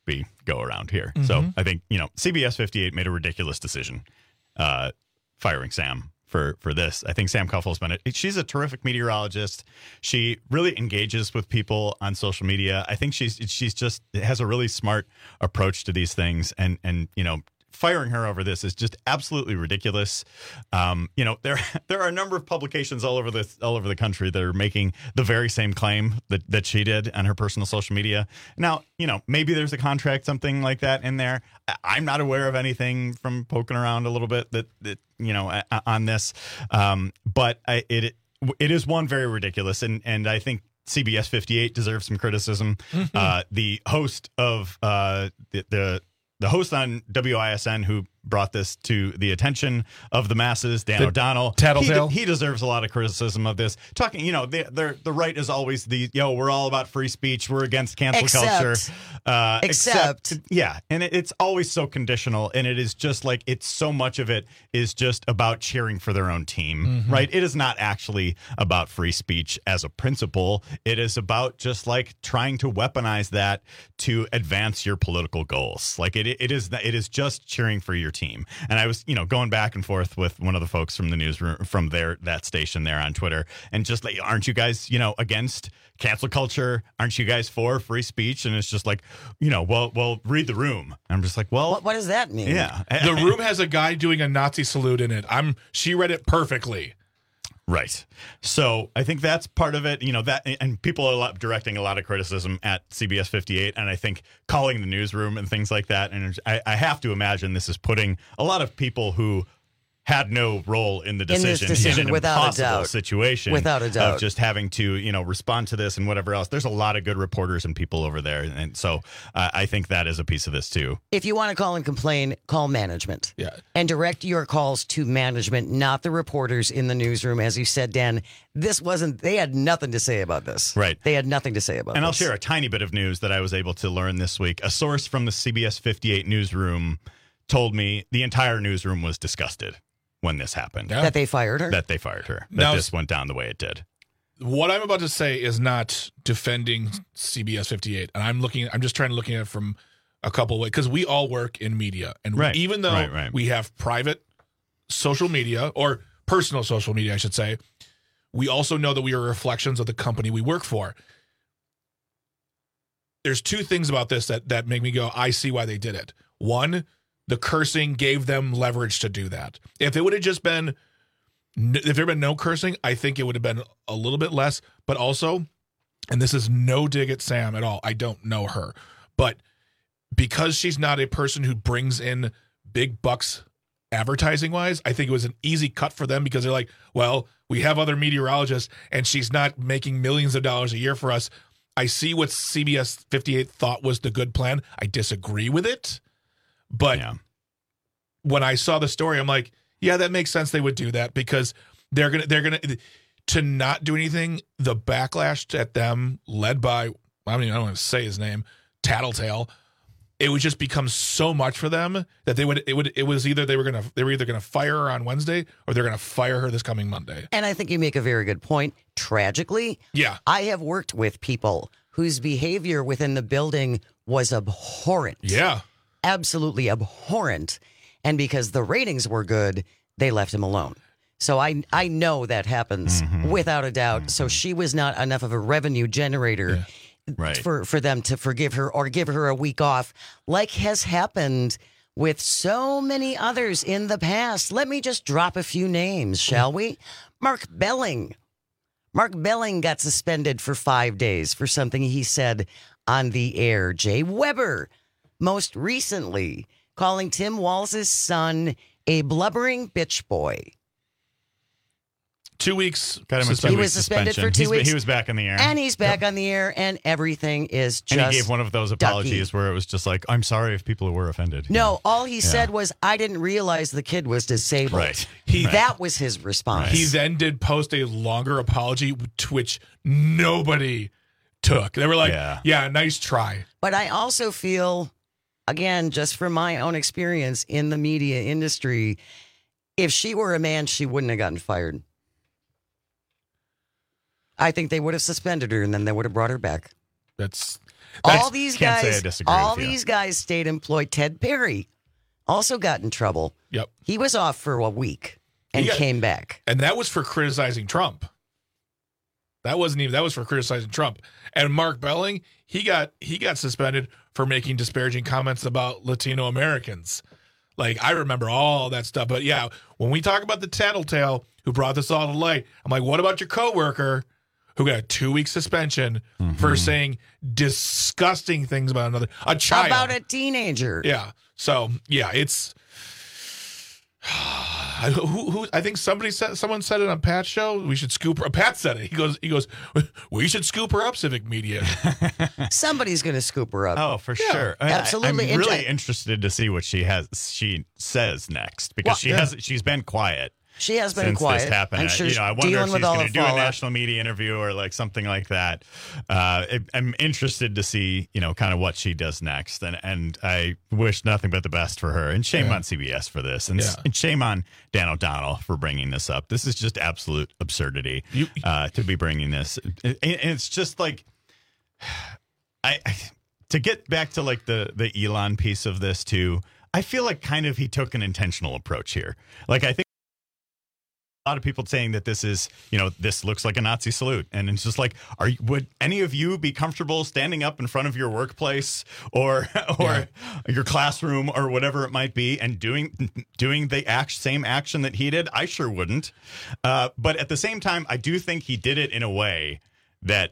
be go around here. Mm-hmm. So I think, you know, C B S fifty-eight made a ridiculous decision uh, firing Sam for for this. I think Sam Kuffel's been a, she's a terrific meteorologist. She really engages with people on social media. I think she's she's just has a really smart approach to these things, and and you know, firing her over this is just absolutely ridiculous. Um, you know, there there are a number of publications all over the all over the country that are making the very same claim that, that she did on her personal social media. Now, you know, maybe there's a contract, something like that in there. I'm not aware of anything from poking around a little bit that, that you know, on this. Um, but I, it it is one very ridiculous, and and I think C B S fifty-eight deserves some criticism. Mm-hmm. Uh, the host of uh, the, the The host on W I S N who brought this to the attention of the masses, Dan the O'Donnell, Tattletale. He, he deserves a lot of criticism of this. Talking, you know, the the, the right is always the, yo, we're all about free speech. We're against cancel Except, culture. Uh, except. except, yeah. And it, it's always so conditional. And it is just like, it's so much of it is just about cheering for their own team, Mm-hmm. right? It is not actually about free speech as a principle. It is about just like trying to weaponize that to advance your political goals. Like it, it is, it is just cheering for your team. And I was, you know, going back and forth with one of the folks from the newsroom, from their, that station there on Twitter, and just like, aren't you guys, you know, against cancel culture? Aren't you guys for free speech? And it's just like, you know, well, well, read the room. I'm just like, well, What, what does that mean? yeah. The Room has a guy doing a Nazi salute in it. I'm. She read it perfectly. Right. So I think that's part of it, you know, that, and people are a lot, directing a lot of criticism at C B S fifty-eight, and I think calling the newsroom and things like that. And I, I have to imagine this is putting a lot of people who had no role in the In this decision, decision, in an without a impossible doubt. situation Without a doubt. of just having to, you know, respond to this and whatever else. There's a lot of good reporters and people over there. And so uh, I think that is a piece of this too. If you want to call and complain, call management. Yeah. And direct your calls to management, not the reporters in the newsroom. As you said, Dan, this wasn't, they had nothing to say about this. Right. They had nothing to say about And this. I'll share a tiny bit of news that I was able to learn this week. A source from the C B S fifty-eight newsroom told me the entire newsroom was disgusted when this happened. Yeah. That they fired her? That they fired her. That Now- this went down the way it did. What I'm about to say is not defending C B S fifty-eight, and I'm looking. I'm just trying to look at it from a couple ways, because we all work in media, and we- Right. even though Right, right. we have private social media or personal social media, I should say, we also know that we are reflections of the company we work for. There's two things about this that that make me go, I see why they did it. One, the cursing gave them leverage to do that. If it would have just been, if there had been no cursing, I think it would have been a little bit less. But also, and this is no dig at Sam at all, I don't know her, but because she's not a person who brings in big bucks advertising wise, I think it was an easy cut for them, because they're like, well, we have other meteorologists and she's not making millions of dollars a year for us. I see what C B S fifty-eight thought was the good plan. I disagree with it. But Yeah. when I saw the story, I'm like, yeah, that makes sense. They would do that, because they're gonna they're gonna to not do anything. The backlash at them, led by, I mean, I don't want to say his name, Tattletale. It would just become so much for them that they would it would it was either they were gonna they were either gonna fire her on Wednesday or they're gonna fire her this coming Monday. And I think you make a very good point. Tragically, Yeah. I have worked with people whose behavior within the building was abhorrent. Yeah. Absolutely abhorrent. And because the ratings were good, they left him alone. So I I know that happens without a doubt. So she was not enough of a revenue generator Right. for, for them to forgive her or give her a week off, like has happened with so many others in the past. Let me just drop a few names, shall we? Mark Belling. Mark Belling got suspended for five days for something he said on the air. Jay Weber, most recently, calling Tim Walz's son a blubbering bitch boy. Two weeks. Got him a suspended. He was suspended for two He's, weeks. He was back in the air. And he's back on the air, and everything is just And he gave one of those apologies ducky. where it was just like, I'm sorry if people were offended. No, all he said was, I didn't realize the kid was disabled. Right. He- Right. That was his response. He then did post a longer apology, to which nobody took. They were like, Yeah. yeah, nice try. But I also feel, again, just from my own experience in the media industry, if she were a man, she wouldn't have gotten fired. I think they would have suspended her and then they would have brought her back. That's all these can't say I guys, disagree all with you. these guys stayed employed. Ted Perry also got in trouble. Yep. He was off for a week and He got- came back. And that was for criticizing Trump. That wasn't even that was for criticizing Trump. And Mark Belling, he got he got suspended for making disparaging comments about Latino Americans. Like, I remember all that stuff. But yeah, when we talk about the tattletale who brought this all to light, I'm like, what about your coworker who got a two-week suspension Mm-hmm. for saying disgusting things about another a How child? about a teenager? Yeah. So yeah, it's who, who I think somebody said someone said it on Pat's show. We should scoop her. Pat said it. He goes, he goes, we should scoop her up, Civic Media. Somebody's going to scoop her up. Oh, for Yeah, sure. I- absolutely. I'm really And- interested to see what she has. She says next because Well, she yeah. has. She's been quiet. She has been since quiet. this happened. I'm I- sure you know, I wonder dealing if she's with all going the to do a fallout. national media interview or like something like that. Uh, it, I'm interested to see, you know, kind of what she does next, and and I wish nothing but the best for her. And shame Yeah. on C B S for this, and, Yeah. and shame on Dan O'Donnell for bringing this up. This is just absolute absurdity You- uh, to be bringing this. And it's just like, I, I to get back to like the the Elon piece of this too. I feel like kind of he took an intentional approach here. Like I think. A lot of people saying that this is, you know, this looks like a Nazi salute, and it's just like, are you, would any of you be comfortable standing up in front of your workplace or or Yeah. your classroom or whatever it might be and doing doing the act, same action that he did? I sure wouldn't. Uh, but at the same time, I do think he did it in a way that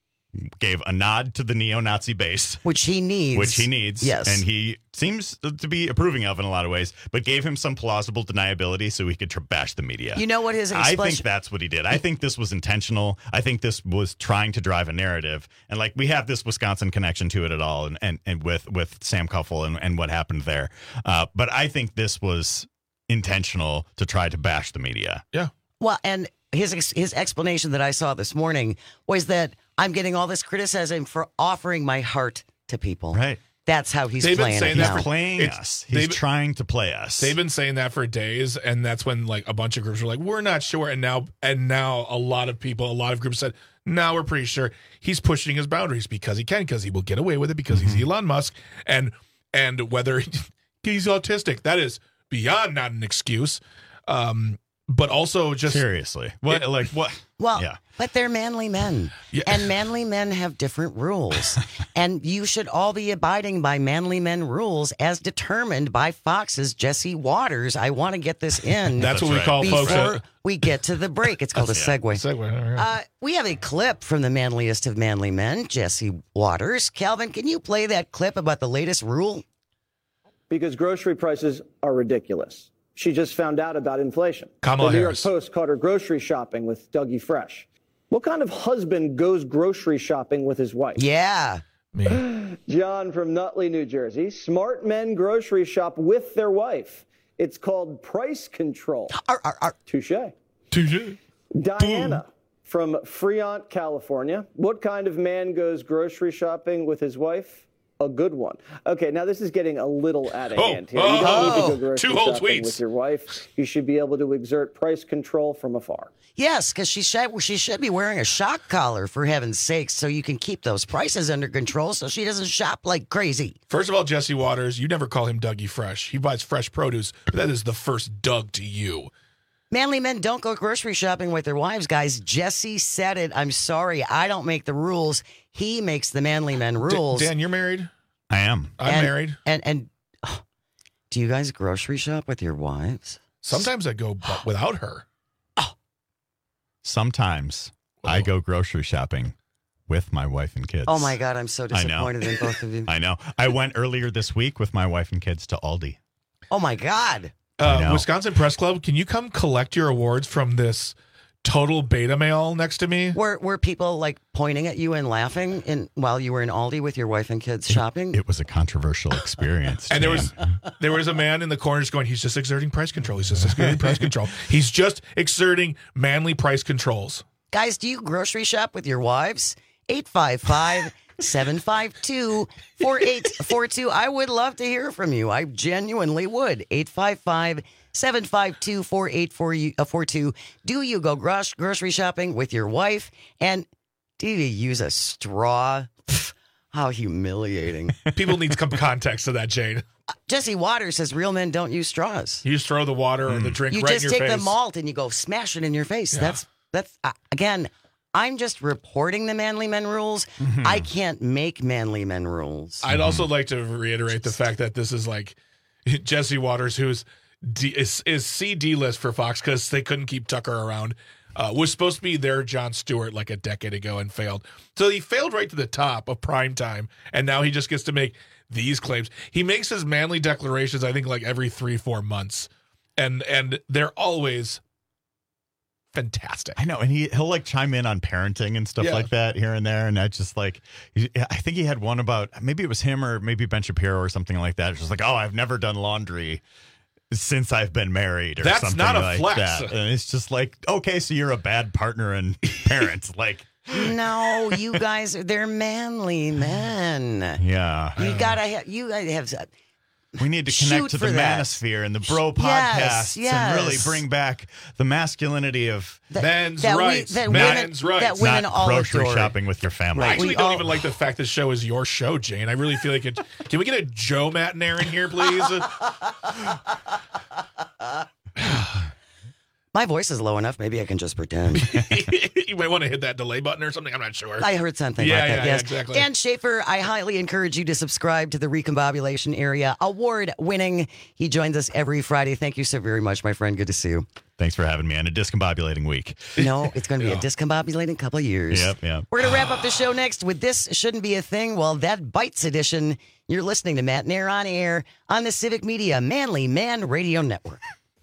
gave a nod to the neo-Nazi base, Which he needs. which he needs, Yes. and he seems to be approving of in a lot of ways, but gave him some plausible deniability so he could tr- bash the media. You know what his I expression- think that's what he did. I think this was intentional. I think this was trying to drive a narrative, and like we have this Wisconsin connection to it at all, and and, and with with Sam Kuffel and, and what happened there. Uh, but I think this was intentional to try to bash the media. Yeah. Well, and his ex- his explanation that I saw this morning was that I'm getting all this criticism for offering my heart to people. Right. That's how he's They've been playing saying it that now. for- Playing It's- us. He's they've- trying to play us. They've been saying that for days, and that's when like a bunch of groups were like, "We're not sure," and now and now a lot of people, a lot of groups said, "Now we're pretty sure." He's pushing his boundaries because he can, because he will get away with it, because Mm-hmm. he's Elon Musk, and and whether he's autistic, that is beyond not an excuse. Um, but also just Seriously. What It- like what? Well, Yeah. but they're manly men. Yeah. And manly men have different rules. And you should all be abiding by manly men rules as determined by Fox's Jesse Waters. I want to get this in. That's what we right. call before folks. uh, we get to the break. It's called a segue. Segue. all right. Uh, we have a clip from the manliest of manly men, Jesse Waters. Calvin, can you play that clip about the latest rule? Because grocery prices are ridiculous. She just found out about inflation. Kamala the New Harris. York Post caught her grocery shopping with Dougie Fresh. What kind of husband goes grocery shopping with his wife? Yeah. Me. John from Nutley, New Jersey. Smart men grocery shop with their wife. It's called price control. Ar, ar, ar. Touche. Touche. Diana from Fremont, California. What kind of man goes grocery shopping with his wife? A good one. Okay, now this is getting a little out of Oh, hand here. You don't need to oh, go grocery two whole shopping tweets. with your wife. You should be able to exert price control from afar. Yes, because she should, she should be wearing a shock collar, for heaven's sakes, so you can keep those prices under control so she doesn't shop like crazy. First of all, Jesse Waters, you never call him Dougie Fresh. He buys fresh produce, but that is the first Doug to you. Manly men don't go grocery shopping with their wives, guys. Jesse said it. I'm sorry. I don't make the rules. He makes the manly men D- rules. Dan, you're married. I am. I'm And- married. And and oh, do you guys grocery shop with your wives? Sometimes I go bu- without her. Sometimes I go grocery shopping with my wife and kids. Oh my God, I'm so I know. disappointed in both of you. I know. I went earlier this week with my wife and kids to Aldi. Oh my God. I Uh, know. Wisconsin Press Club, can you come collect your awards from this total beta male next to me? Were were people like pointing at you and laughing in while you were in Aldi with your wife and kids shopping? It was a controversial experience. And there Jan. was there was a man in the corner just going, he's just exerting price control. He's just exerting price control. He's just exerting manly price controls. Guys, do you grocery shop with your wives? eight five five, seven five two, four eight four two. I would love to hear from you. I genuinely would. eight five five, seven five two, four eight four two. Do you go gro- grocery shopping with your wife? And do you use a straw? Pfft, How humiliating. People need some context to that, Jane. Uh, Jesse Waters says real men don't use straws. You just throw the water or the drink You right just in your take face. the malt and you go smash it in your face. Yeah. That's, that's uh, again, I'm just reporting the manly men rules. Mhm. I can't make manly men rules. I'd also like to reiterate the fact that this is like Jesse Waters, who's D, is, is C D list for Fox because they couldn't keep Tucker around. Uh, was supposed to be their Jon Stewart like a decade ago and failed. So he failed right to the top of prime time, and now he just gets to make these claims. He makes his manly declarations, I think, like every three, four months, and and they're always fantastic. I know, and he he'll like chime in on parenting and stuff Yeah. like that here and there, and I just like, he- I think he had one about maybe it was him or maybe Ben Shapiro or something like that. It's just like, oh, I've never done laundry since I've been married or That's something not a like flex. that. And it's just like, okay, so you're a bad partner and parent. Like, No, you guys, they're manly men. yeah. You gotta have, you gotta have, We need to Shoot connect to for the that. manosphere and the bro Yes, podcasts and really yes. bring back the masculinity of That- men's that we- rights. that men's women- rights. that women not all grocery adore. shopping with your family. I actually We don't all- even like the fact this show is your show, Jane. I really feel like it. Can we get a Joe Mattinair in here, please? My voice is low enough. Maybe I can just pretend. You might want to hit that delay button or something. I'm not sure. I heard something Yeah, like that. yeah, yes. yeah, exactly. Dan Schaefer, I highly encourage you to subscribe to the Recombobulation Area Award winning. He joins us every Friday. Thank you so very much, my friend. Good to see you. Thanks for having me on a discombobulating week. No, it's going to be a discombobulating couple of years. Yep, yep. We're going to wrap up the show next with This Shouldn't Be a Thing. Well, that Bites edition. You're listening to Matt Nair on air on the Civic Media Manly Man Radio Network.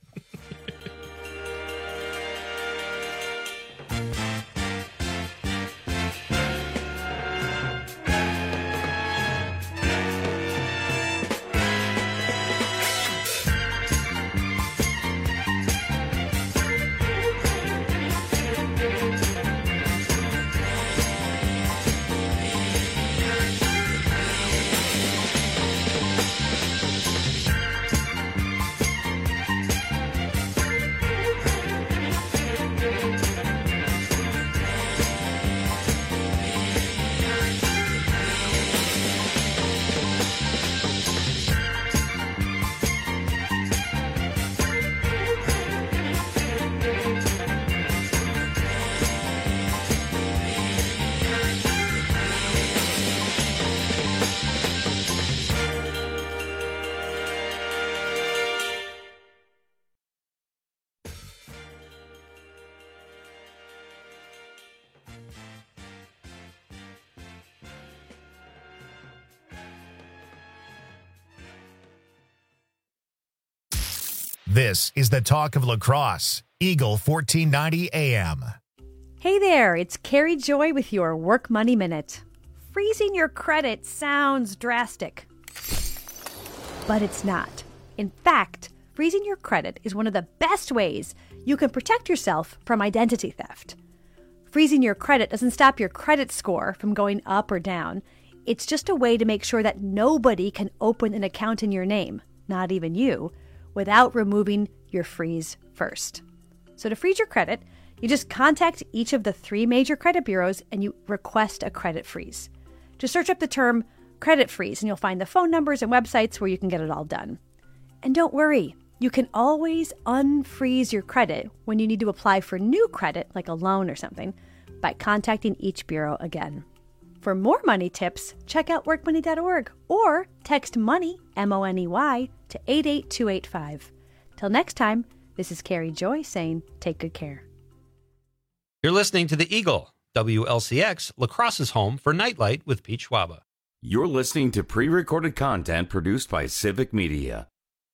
This is the talk of lacrosse. Eagle fourteen ninety A M. Hey there, it's Carrie Joy with your Work Money Minute. Freezing your credit sounds drastic, but it's not. In fact, freezing your credit is one of the best ways you can protect yourself from identity theft. Freezing your credit doesn't stop your credit score from going up or down. It's just a way to make sure that nobody can open an account in your name, not even you, without removing your freeze first. So to freeze your credit, you just contact each of the three major credit bureaus and you request a credit freeze. Just search up the term credit freeze and you'll find the phone numbers and websites where you can get it all done. And don't worry, you can always unfreeze your credit when you need to apply for new credit, like a loan or something, by contacting each bureau again. For more money tips, check out work money dot org or text MONEY, M O N E Y, to eight eight two eight five. Till next time, this is Carrie Joy saying take good care. You're listening to The Eagle, W L C X, La Crosse's home for Nightlight with Pete Schwaba. You're listening to pre-recorded content produced by Civic Media.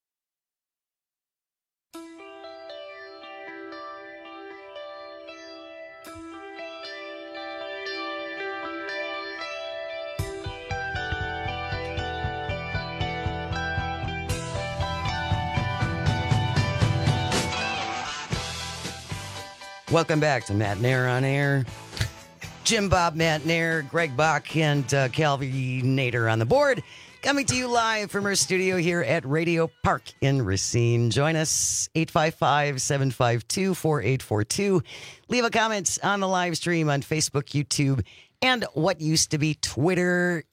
Welcome back to Matt Nair on air. Jim Bob, Matt Nair, Greg Bach, and uh, Calvy Nader on the board. Coming to you live from our studio here at Radio Park in Racine. Join us, eight five five, seven five two, four eight four two. Leave a comment on the live stream on Facebook, YouTube, and what used to be Twitter.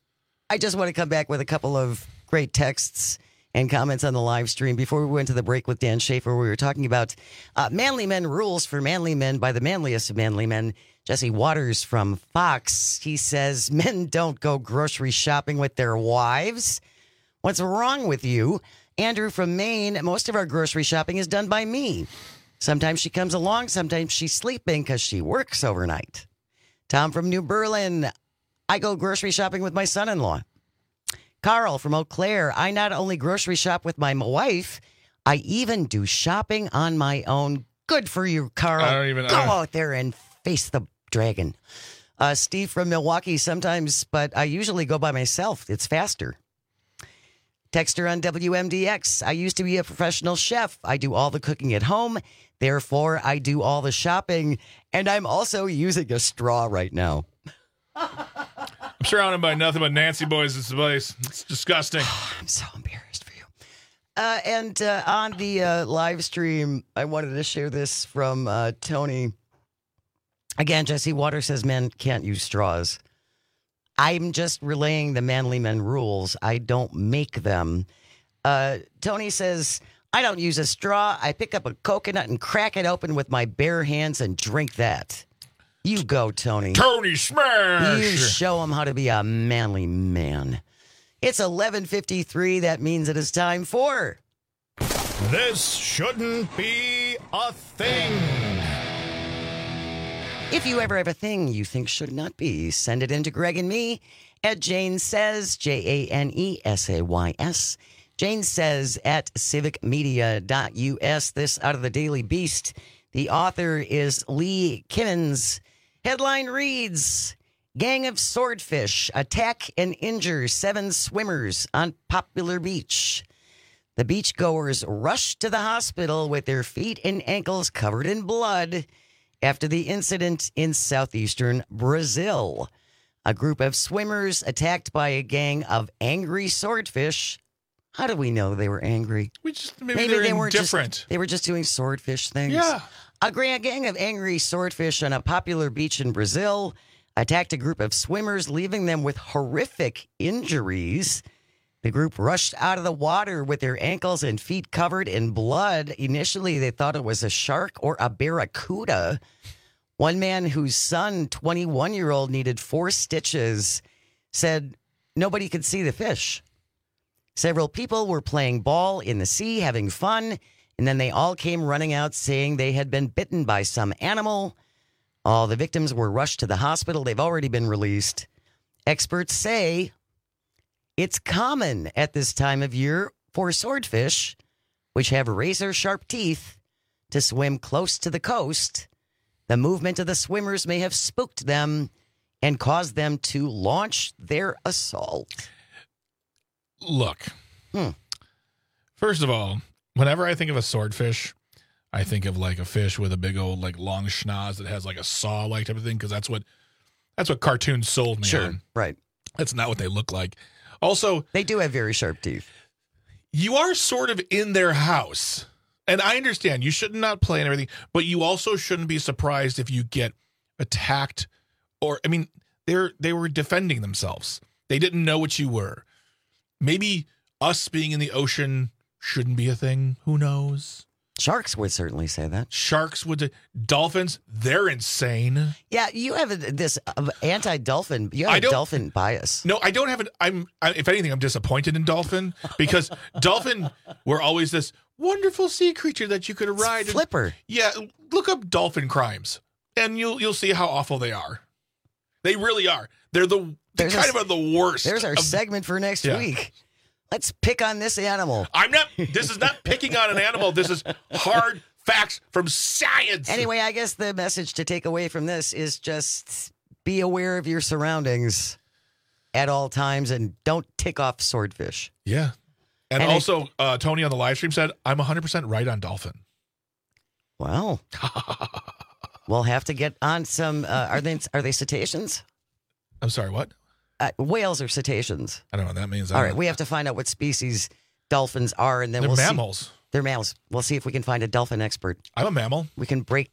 I just want to come back with a couple of great texts and comments on the live stream. Before we went to the break with Dan Schaefer, we were talking about uh, manly men rules for manly men by the manliest of manly men. Jesse Waters from Fox, he says, men don't go grocery shopping with their wives. What's wrong with you? Andrew from Maine, most of our grocery shopping is done by me. Sometimes she comes along, sometimes she's sleeping because she works overnight. Tom from New Berlin, I go grocery shopping with my son-in-law. Carl from Eau Claire, I not only grocery shop with my wife, I even do shopping on my own. Good for you, Carl. I don't even Go uh, out there and face the dragon. Uh, Steve from Milwaukee, sometimes, but I usually go by myself. It's faster. Texter on W M D X, I used to be a professional chef. I do all the cooking at home. Therefore, I do all the shopping. And I'm also using a straw right now. I'm surrounded by nothing but Nancy boys in this place. It's disgusting. I'm so embarrassed for you. Uh, and uh, on the uh, live stream, I wanted to share this from uh, Tony. Again, Jesse Waters says men can't use straws. I'm just relaying the manly men rules. I don't make them. Uh, Tony says, I don't use a straw. I pick up a coconut and crack it open with my bare hands and drink that. You go, Tony. Tony Smash! You show him how to be a manly man. It's eleven fifty-three. That means it is time for... This shouldn't be a thing. If you ever have a thing you think should not be, send it in to Greg and me at Jane Says, J A N E S A Y S. Jane Says at civic media dot U S. This out of the Daily Beast. The author is Lee Kimmins. Headline reads, Gang of swordfish attack and injure seven swimmers on popular beach. The beachgoers rushed to the hospital with their feet and ankles covered in blood after the incident in southeastern Brazil. A group of swimmers attacked by a gang of angry swordfish. How do we know they were angry? We just maybe, maybe they were indifferent. Just, they were just doing swordfish things. Yeah. A grand gang of angry swordfish on a popular beach in Brazil attacked a group of swimmers, leaving them with horrific injuries. The group rushed out of the water with their ankles and feet covered in blood. Initially, they thought it was a shark or a barracuda. One man whose son, twenty-one-year-old, needed four stitches, said nobody could see the fish. Several people were playing ball in the sea, having fun, and then they all came running out saying they had been bitten by some animal. All the victims were rushed to the hospital. They've already been released. Experts say it's common at this time of year for swordfish, which have razor-sharp teeth, to swim close to the coast. The movement of the swimmers may have spooked them and caused them to launch their assault. Look, hmm. First of all, whenever I think of a swordfish, I think of like a fish with a big old like long schnoz that has like a saw-like type of thing, because that's what that's what cartoons sold me sure, on. Right. That's not what they look like. Also, they do have very sharp teeth. You are sort of in their house. And I understand you should not play and everything, but you also shouldn't be surprised if you get attacked or, I mean, they're they were defending themselves. They didn't know what you were. Maybe us being in the ocean shouldn't be a thing. Who knows? Sharks would certainly say that. Sharks would. Dolphins, they're insane. Yeah, you have this anti-dolphin. You have a dolphin bias. No, I don't have it. I'm. I, if anything, I'm disappointed in dolphin because dolphin were always this wonderful sea creature that you could ride. It's Flipper. And, yeah, look up dolphin crimes, and you'll you'll see how awful they are. They really are. They're the they're kind a, of the worst. There's our of, segment for next yeah. week. Let's pick on this animal. I'm not. This is not picking on an animal. This is hard facts from science. Anyway, I guess the message to take away from this is just be aware of your surroundings at all times and don't tick off swordfish. Yeah. And, and also, it, uh, Tony on the live stream said, I'm one hundred percent right on dolphin. Wow. We'll have to get on some. Uh, are they are they cetaceans? I'm sorry, what? Uh, whales are cetaceans. I don't know what that means. All right, we have to find out what species dolphins are, and then They're we'll mammals. See. They're mammals. We'll see if we can find a dolphin expert. I'm a mammal. We can break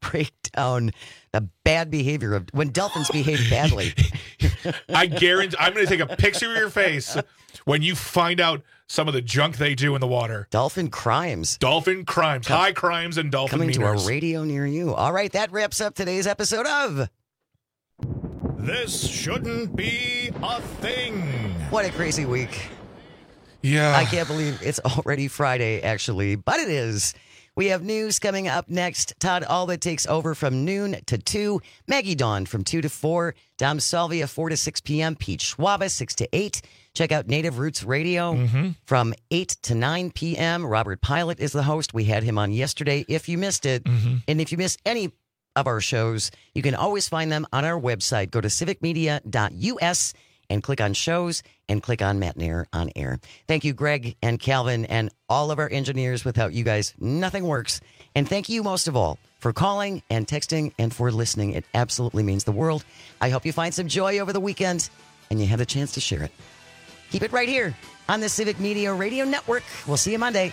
break down the bad behavior of when dolphins behave badly. I guarantee I'm going to take a picture of your face when you find out some of the junk they do in the water. Dolphin crimes. Dolphin crimes. Come, high crimes and dolphin coming meters. to a radio near you. All right, that wraps up today's episode of This Shouldn't Be a Thing. What a crazy week. Yeah. I can't believe it's already Friday, actually, but it is. We have news coming up next. Todd Alba takes over from noon to two. Maggie Dawn from two to four. Dom Salvia, four to six p.m. Pete Schwaba, six to eight. Check out Native Roots Radio mm-hmm. from eight to nine p.m. Robert Pilot is the host. We had him on yesterday. If you missed it, mm-hmm. and if you missed any of our shows, you can always find them on our website. Go to civic media dot u s and click on shows and click on Matt Nair on air. Thank you, Greg and Calvin and all of our engineers. Without you guys, nothing works. And thank you most of all for calling and texting and for listening. It absolutely means the world. I hope you find some joy over the weekend and you have a chance to share it. Keep it right here on the Civic Media Radio Network. We'll see you Monday.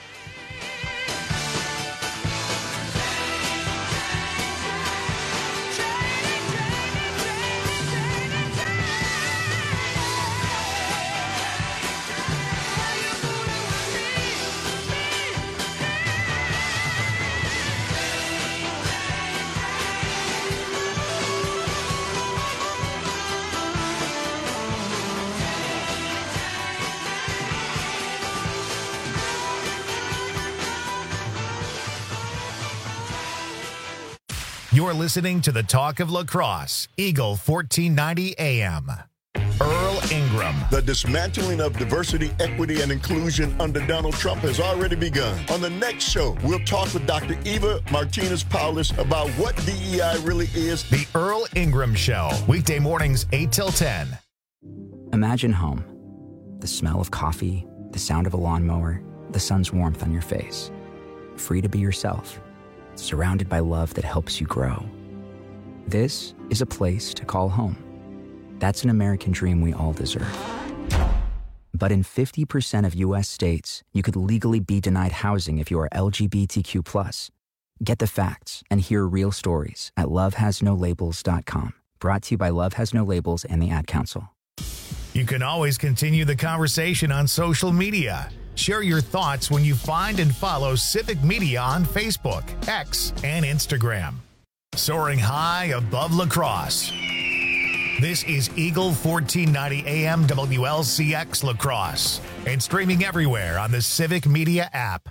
You're listening to the Talk of Lacrosse, Eagle fourteen ninety A M. Earl Ingram. The dismantling of diversity, equity, and inclusion under Donald Trump has already begun. On the next show, we'll talk with Doctor Eva Martinez-Paulus about what D E I really is. The Earl Ingram Show, weekday mornings eight till ten. Imagine home. The smell of coffee, the sound of a lawnmower, the sun's warmth on your face. Free to be yourself. Surrounded by love that helps you grow. This is a place to call home. That's an American dream we all deserve. But in fifty percent of U S states, you could legally be denied housing if you are L G B T Q plus. Get the facts and hear real stories at love has no labels dot com. Brought to you by Love Has No Labels and the Ad Council. You can always continue the conversation on social media. Share your thoughts when you find and follow Civic Media on Facebook, X, and Instagram. Soaring high above lacrosse. This is Eagle fourteen ninety A M W L C X Lacrosse and streaming everywhere on the Civic Media app.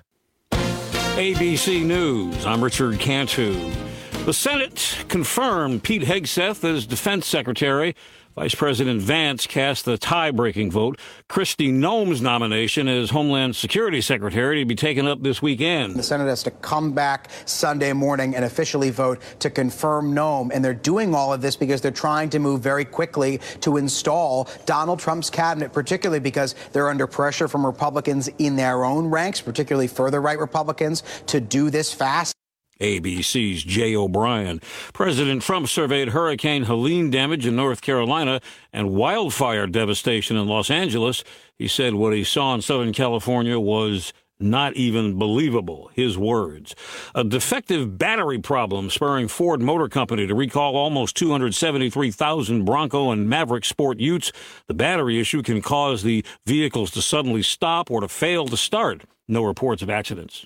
A B C News, I'm Richard Cantu. The Senate confirmed Pete Hegseth as Defense Secretary. Vice President Vance cast the tie-breaking vote. Kristi Noem's nomination as Homeland Security Secretary to be taken up this weekend. The Senate has to come back Sunday morning and officially vote to confirm Noem. And they're doing all of this because they're trying to move very quickly to install Donald Trump's cabinet, particularly because they're under pressure from Republicans in their own ranks, particularly further right Republicans, to do this fast. A B C's Jay O'Brien. President Trump surveyed Hurricane Helene damage in North Carolina and wildfire devastation in Los Angeles. He said what he saw in Southern California was not even believable. His words. A defective battery problem spurring Ford Motor Company to recall almost two hundred seventy-three thousand Bronco and Maverick Sport Utes. The battery issue can cause the vehicles to suddenly stop or to fail to start. No reports of accidents.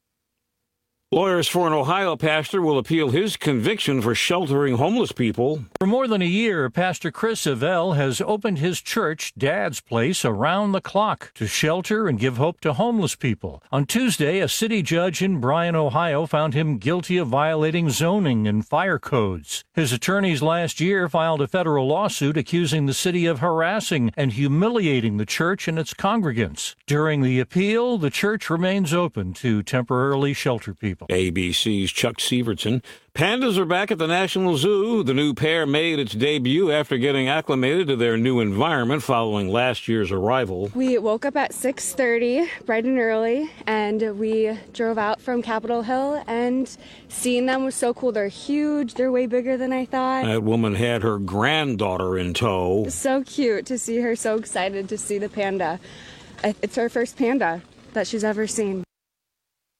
Lawyers for an Ohio pastor will appeal his conviction for sheltering homeless people. For more than a year, Pastor Chris Avell has opened his church, Dad's Place, around the clock to shelter and give hope to homeless people. On Tuesday, a city judge in Bryan, Ohio, found him guilty of violating zoning and fire codes. His attorneys last year filed a federal lawsuit accusing the city of harassing and humiliating the church and its congregants. During the appeal, the church remains open to temporarily shelter people. A B C's Chuck Sievertson. Pandas are back at the National Zoo. The new pair made its debut after getting acclimated to their new environment following last year's arrival. We woke up at six thirty, bright and early, and we drove out from Capitol Hill, and seeing them was so cool. They're huge. They're way bigger than I thought. That woman had her granddaughter in tow. So cute to see her so excited to see the panda. It's her first panda that she's ever seen.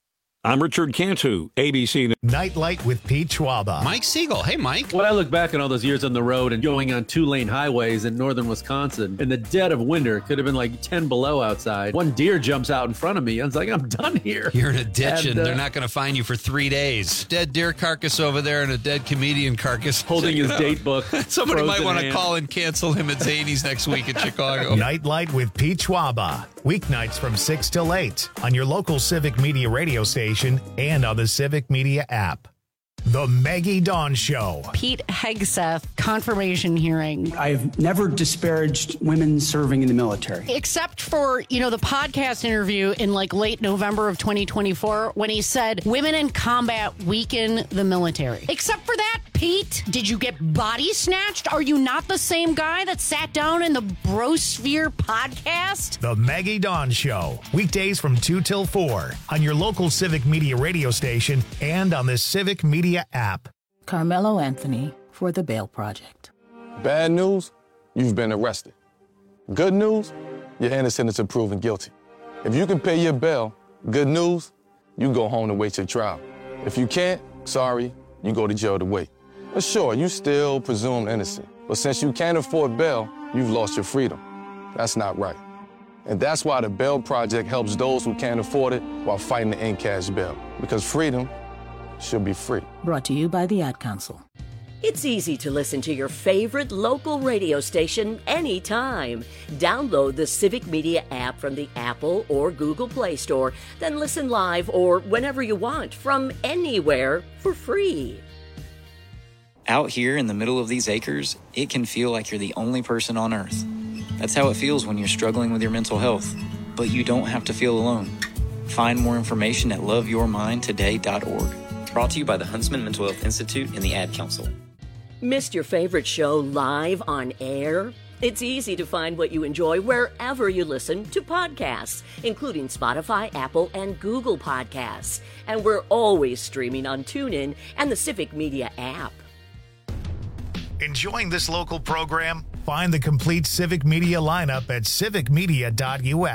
I'm Richard Cantu, A B C Nightlight with Pete Schwaba. Mike Siegel. Hey, Mike. When I look back on all those years on the road and going on two-lane highways in northern Wisconsin, in the dead of winter, it could have been like ten below outside. One deer jumps out in front of me. I was like, I'm done here. You're in a ditch, and, and uh, they're not going to find you for three days. Dead deer carcass over there and a dead comedian carcass. Holding his date book. Somebody might want to hand. call and cancel him at Zany's next week in Chicago. Nightlight with Pete Schwaba. Weeknights from six till eight on your local Civic Media radio station and on the Civic Media app. The Maggie Dawn Show. Pete Hegseth confirmation hearing. I've never disparaged women serving in the military. Except for, you know, the podcast interview in like late November of twenty twenty-four when he said women in combat weaken the military. Except for that, Pete, did you get body snatched? Are you not the same guy that sat down in the Brosphere podcast? The Maggie Dawn Show. Weekdays from two till four on your local Civic Media radio station and on the Civic Media app. Carmelo Anthony for the Bail Project. Bad news, you've been arrested. Good news, you're innocent until proven guilty. If you can pay your bail, good news, you go home to wait your trial. If you can't, sorry, you go to jail to wait. But sure, you still presumed innocent. But since you can't afford bail, you've lost your freedom. That's not right. And that's why the Bail Project helps those who can't afford it while fighting to end cash bail. Because freedom should be free. Brought to you by the Ad Council. It's easy to listen to your favorite local radio station anytime. Download the Civic Media app from the Apple or Google Play Store, then listen live or whenever you want from anywhere for free. Out here in the middle of these acres, it can feel like you're the only person on Earth. That's how it feels when you're struggling with your mental health. But you don't have to feel alone. Find more information at love your mind today dot org. Brought to you by the Huntsman Mental Health Institute and the Ad Council. Missed your favorite show live on air? It's easy to find what you enjoy wherever you listen to podcasts, including Spotify, Apple, and Google Podcasts. And we're always streaming on TuneIn and the Civic Media app. Enjoying this local program? Find the complete Civic Media lineup at civic media dot u s.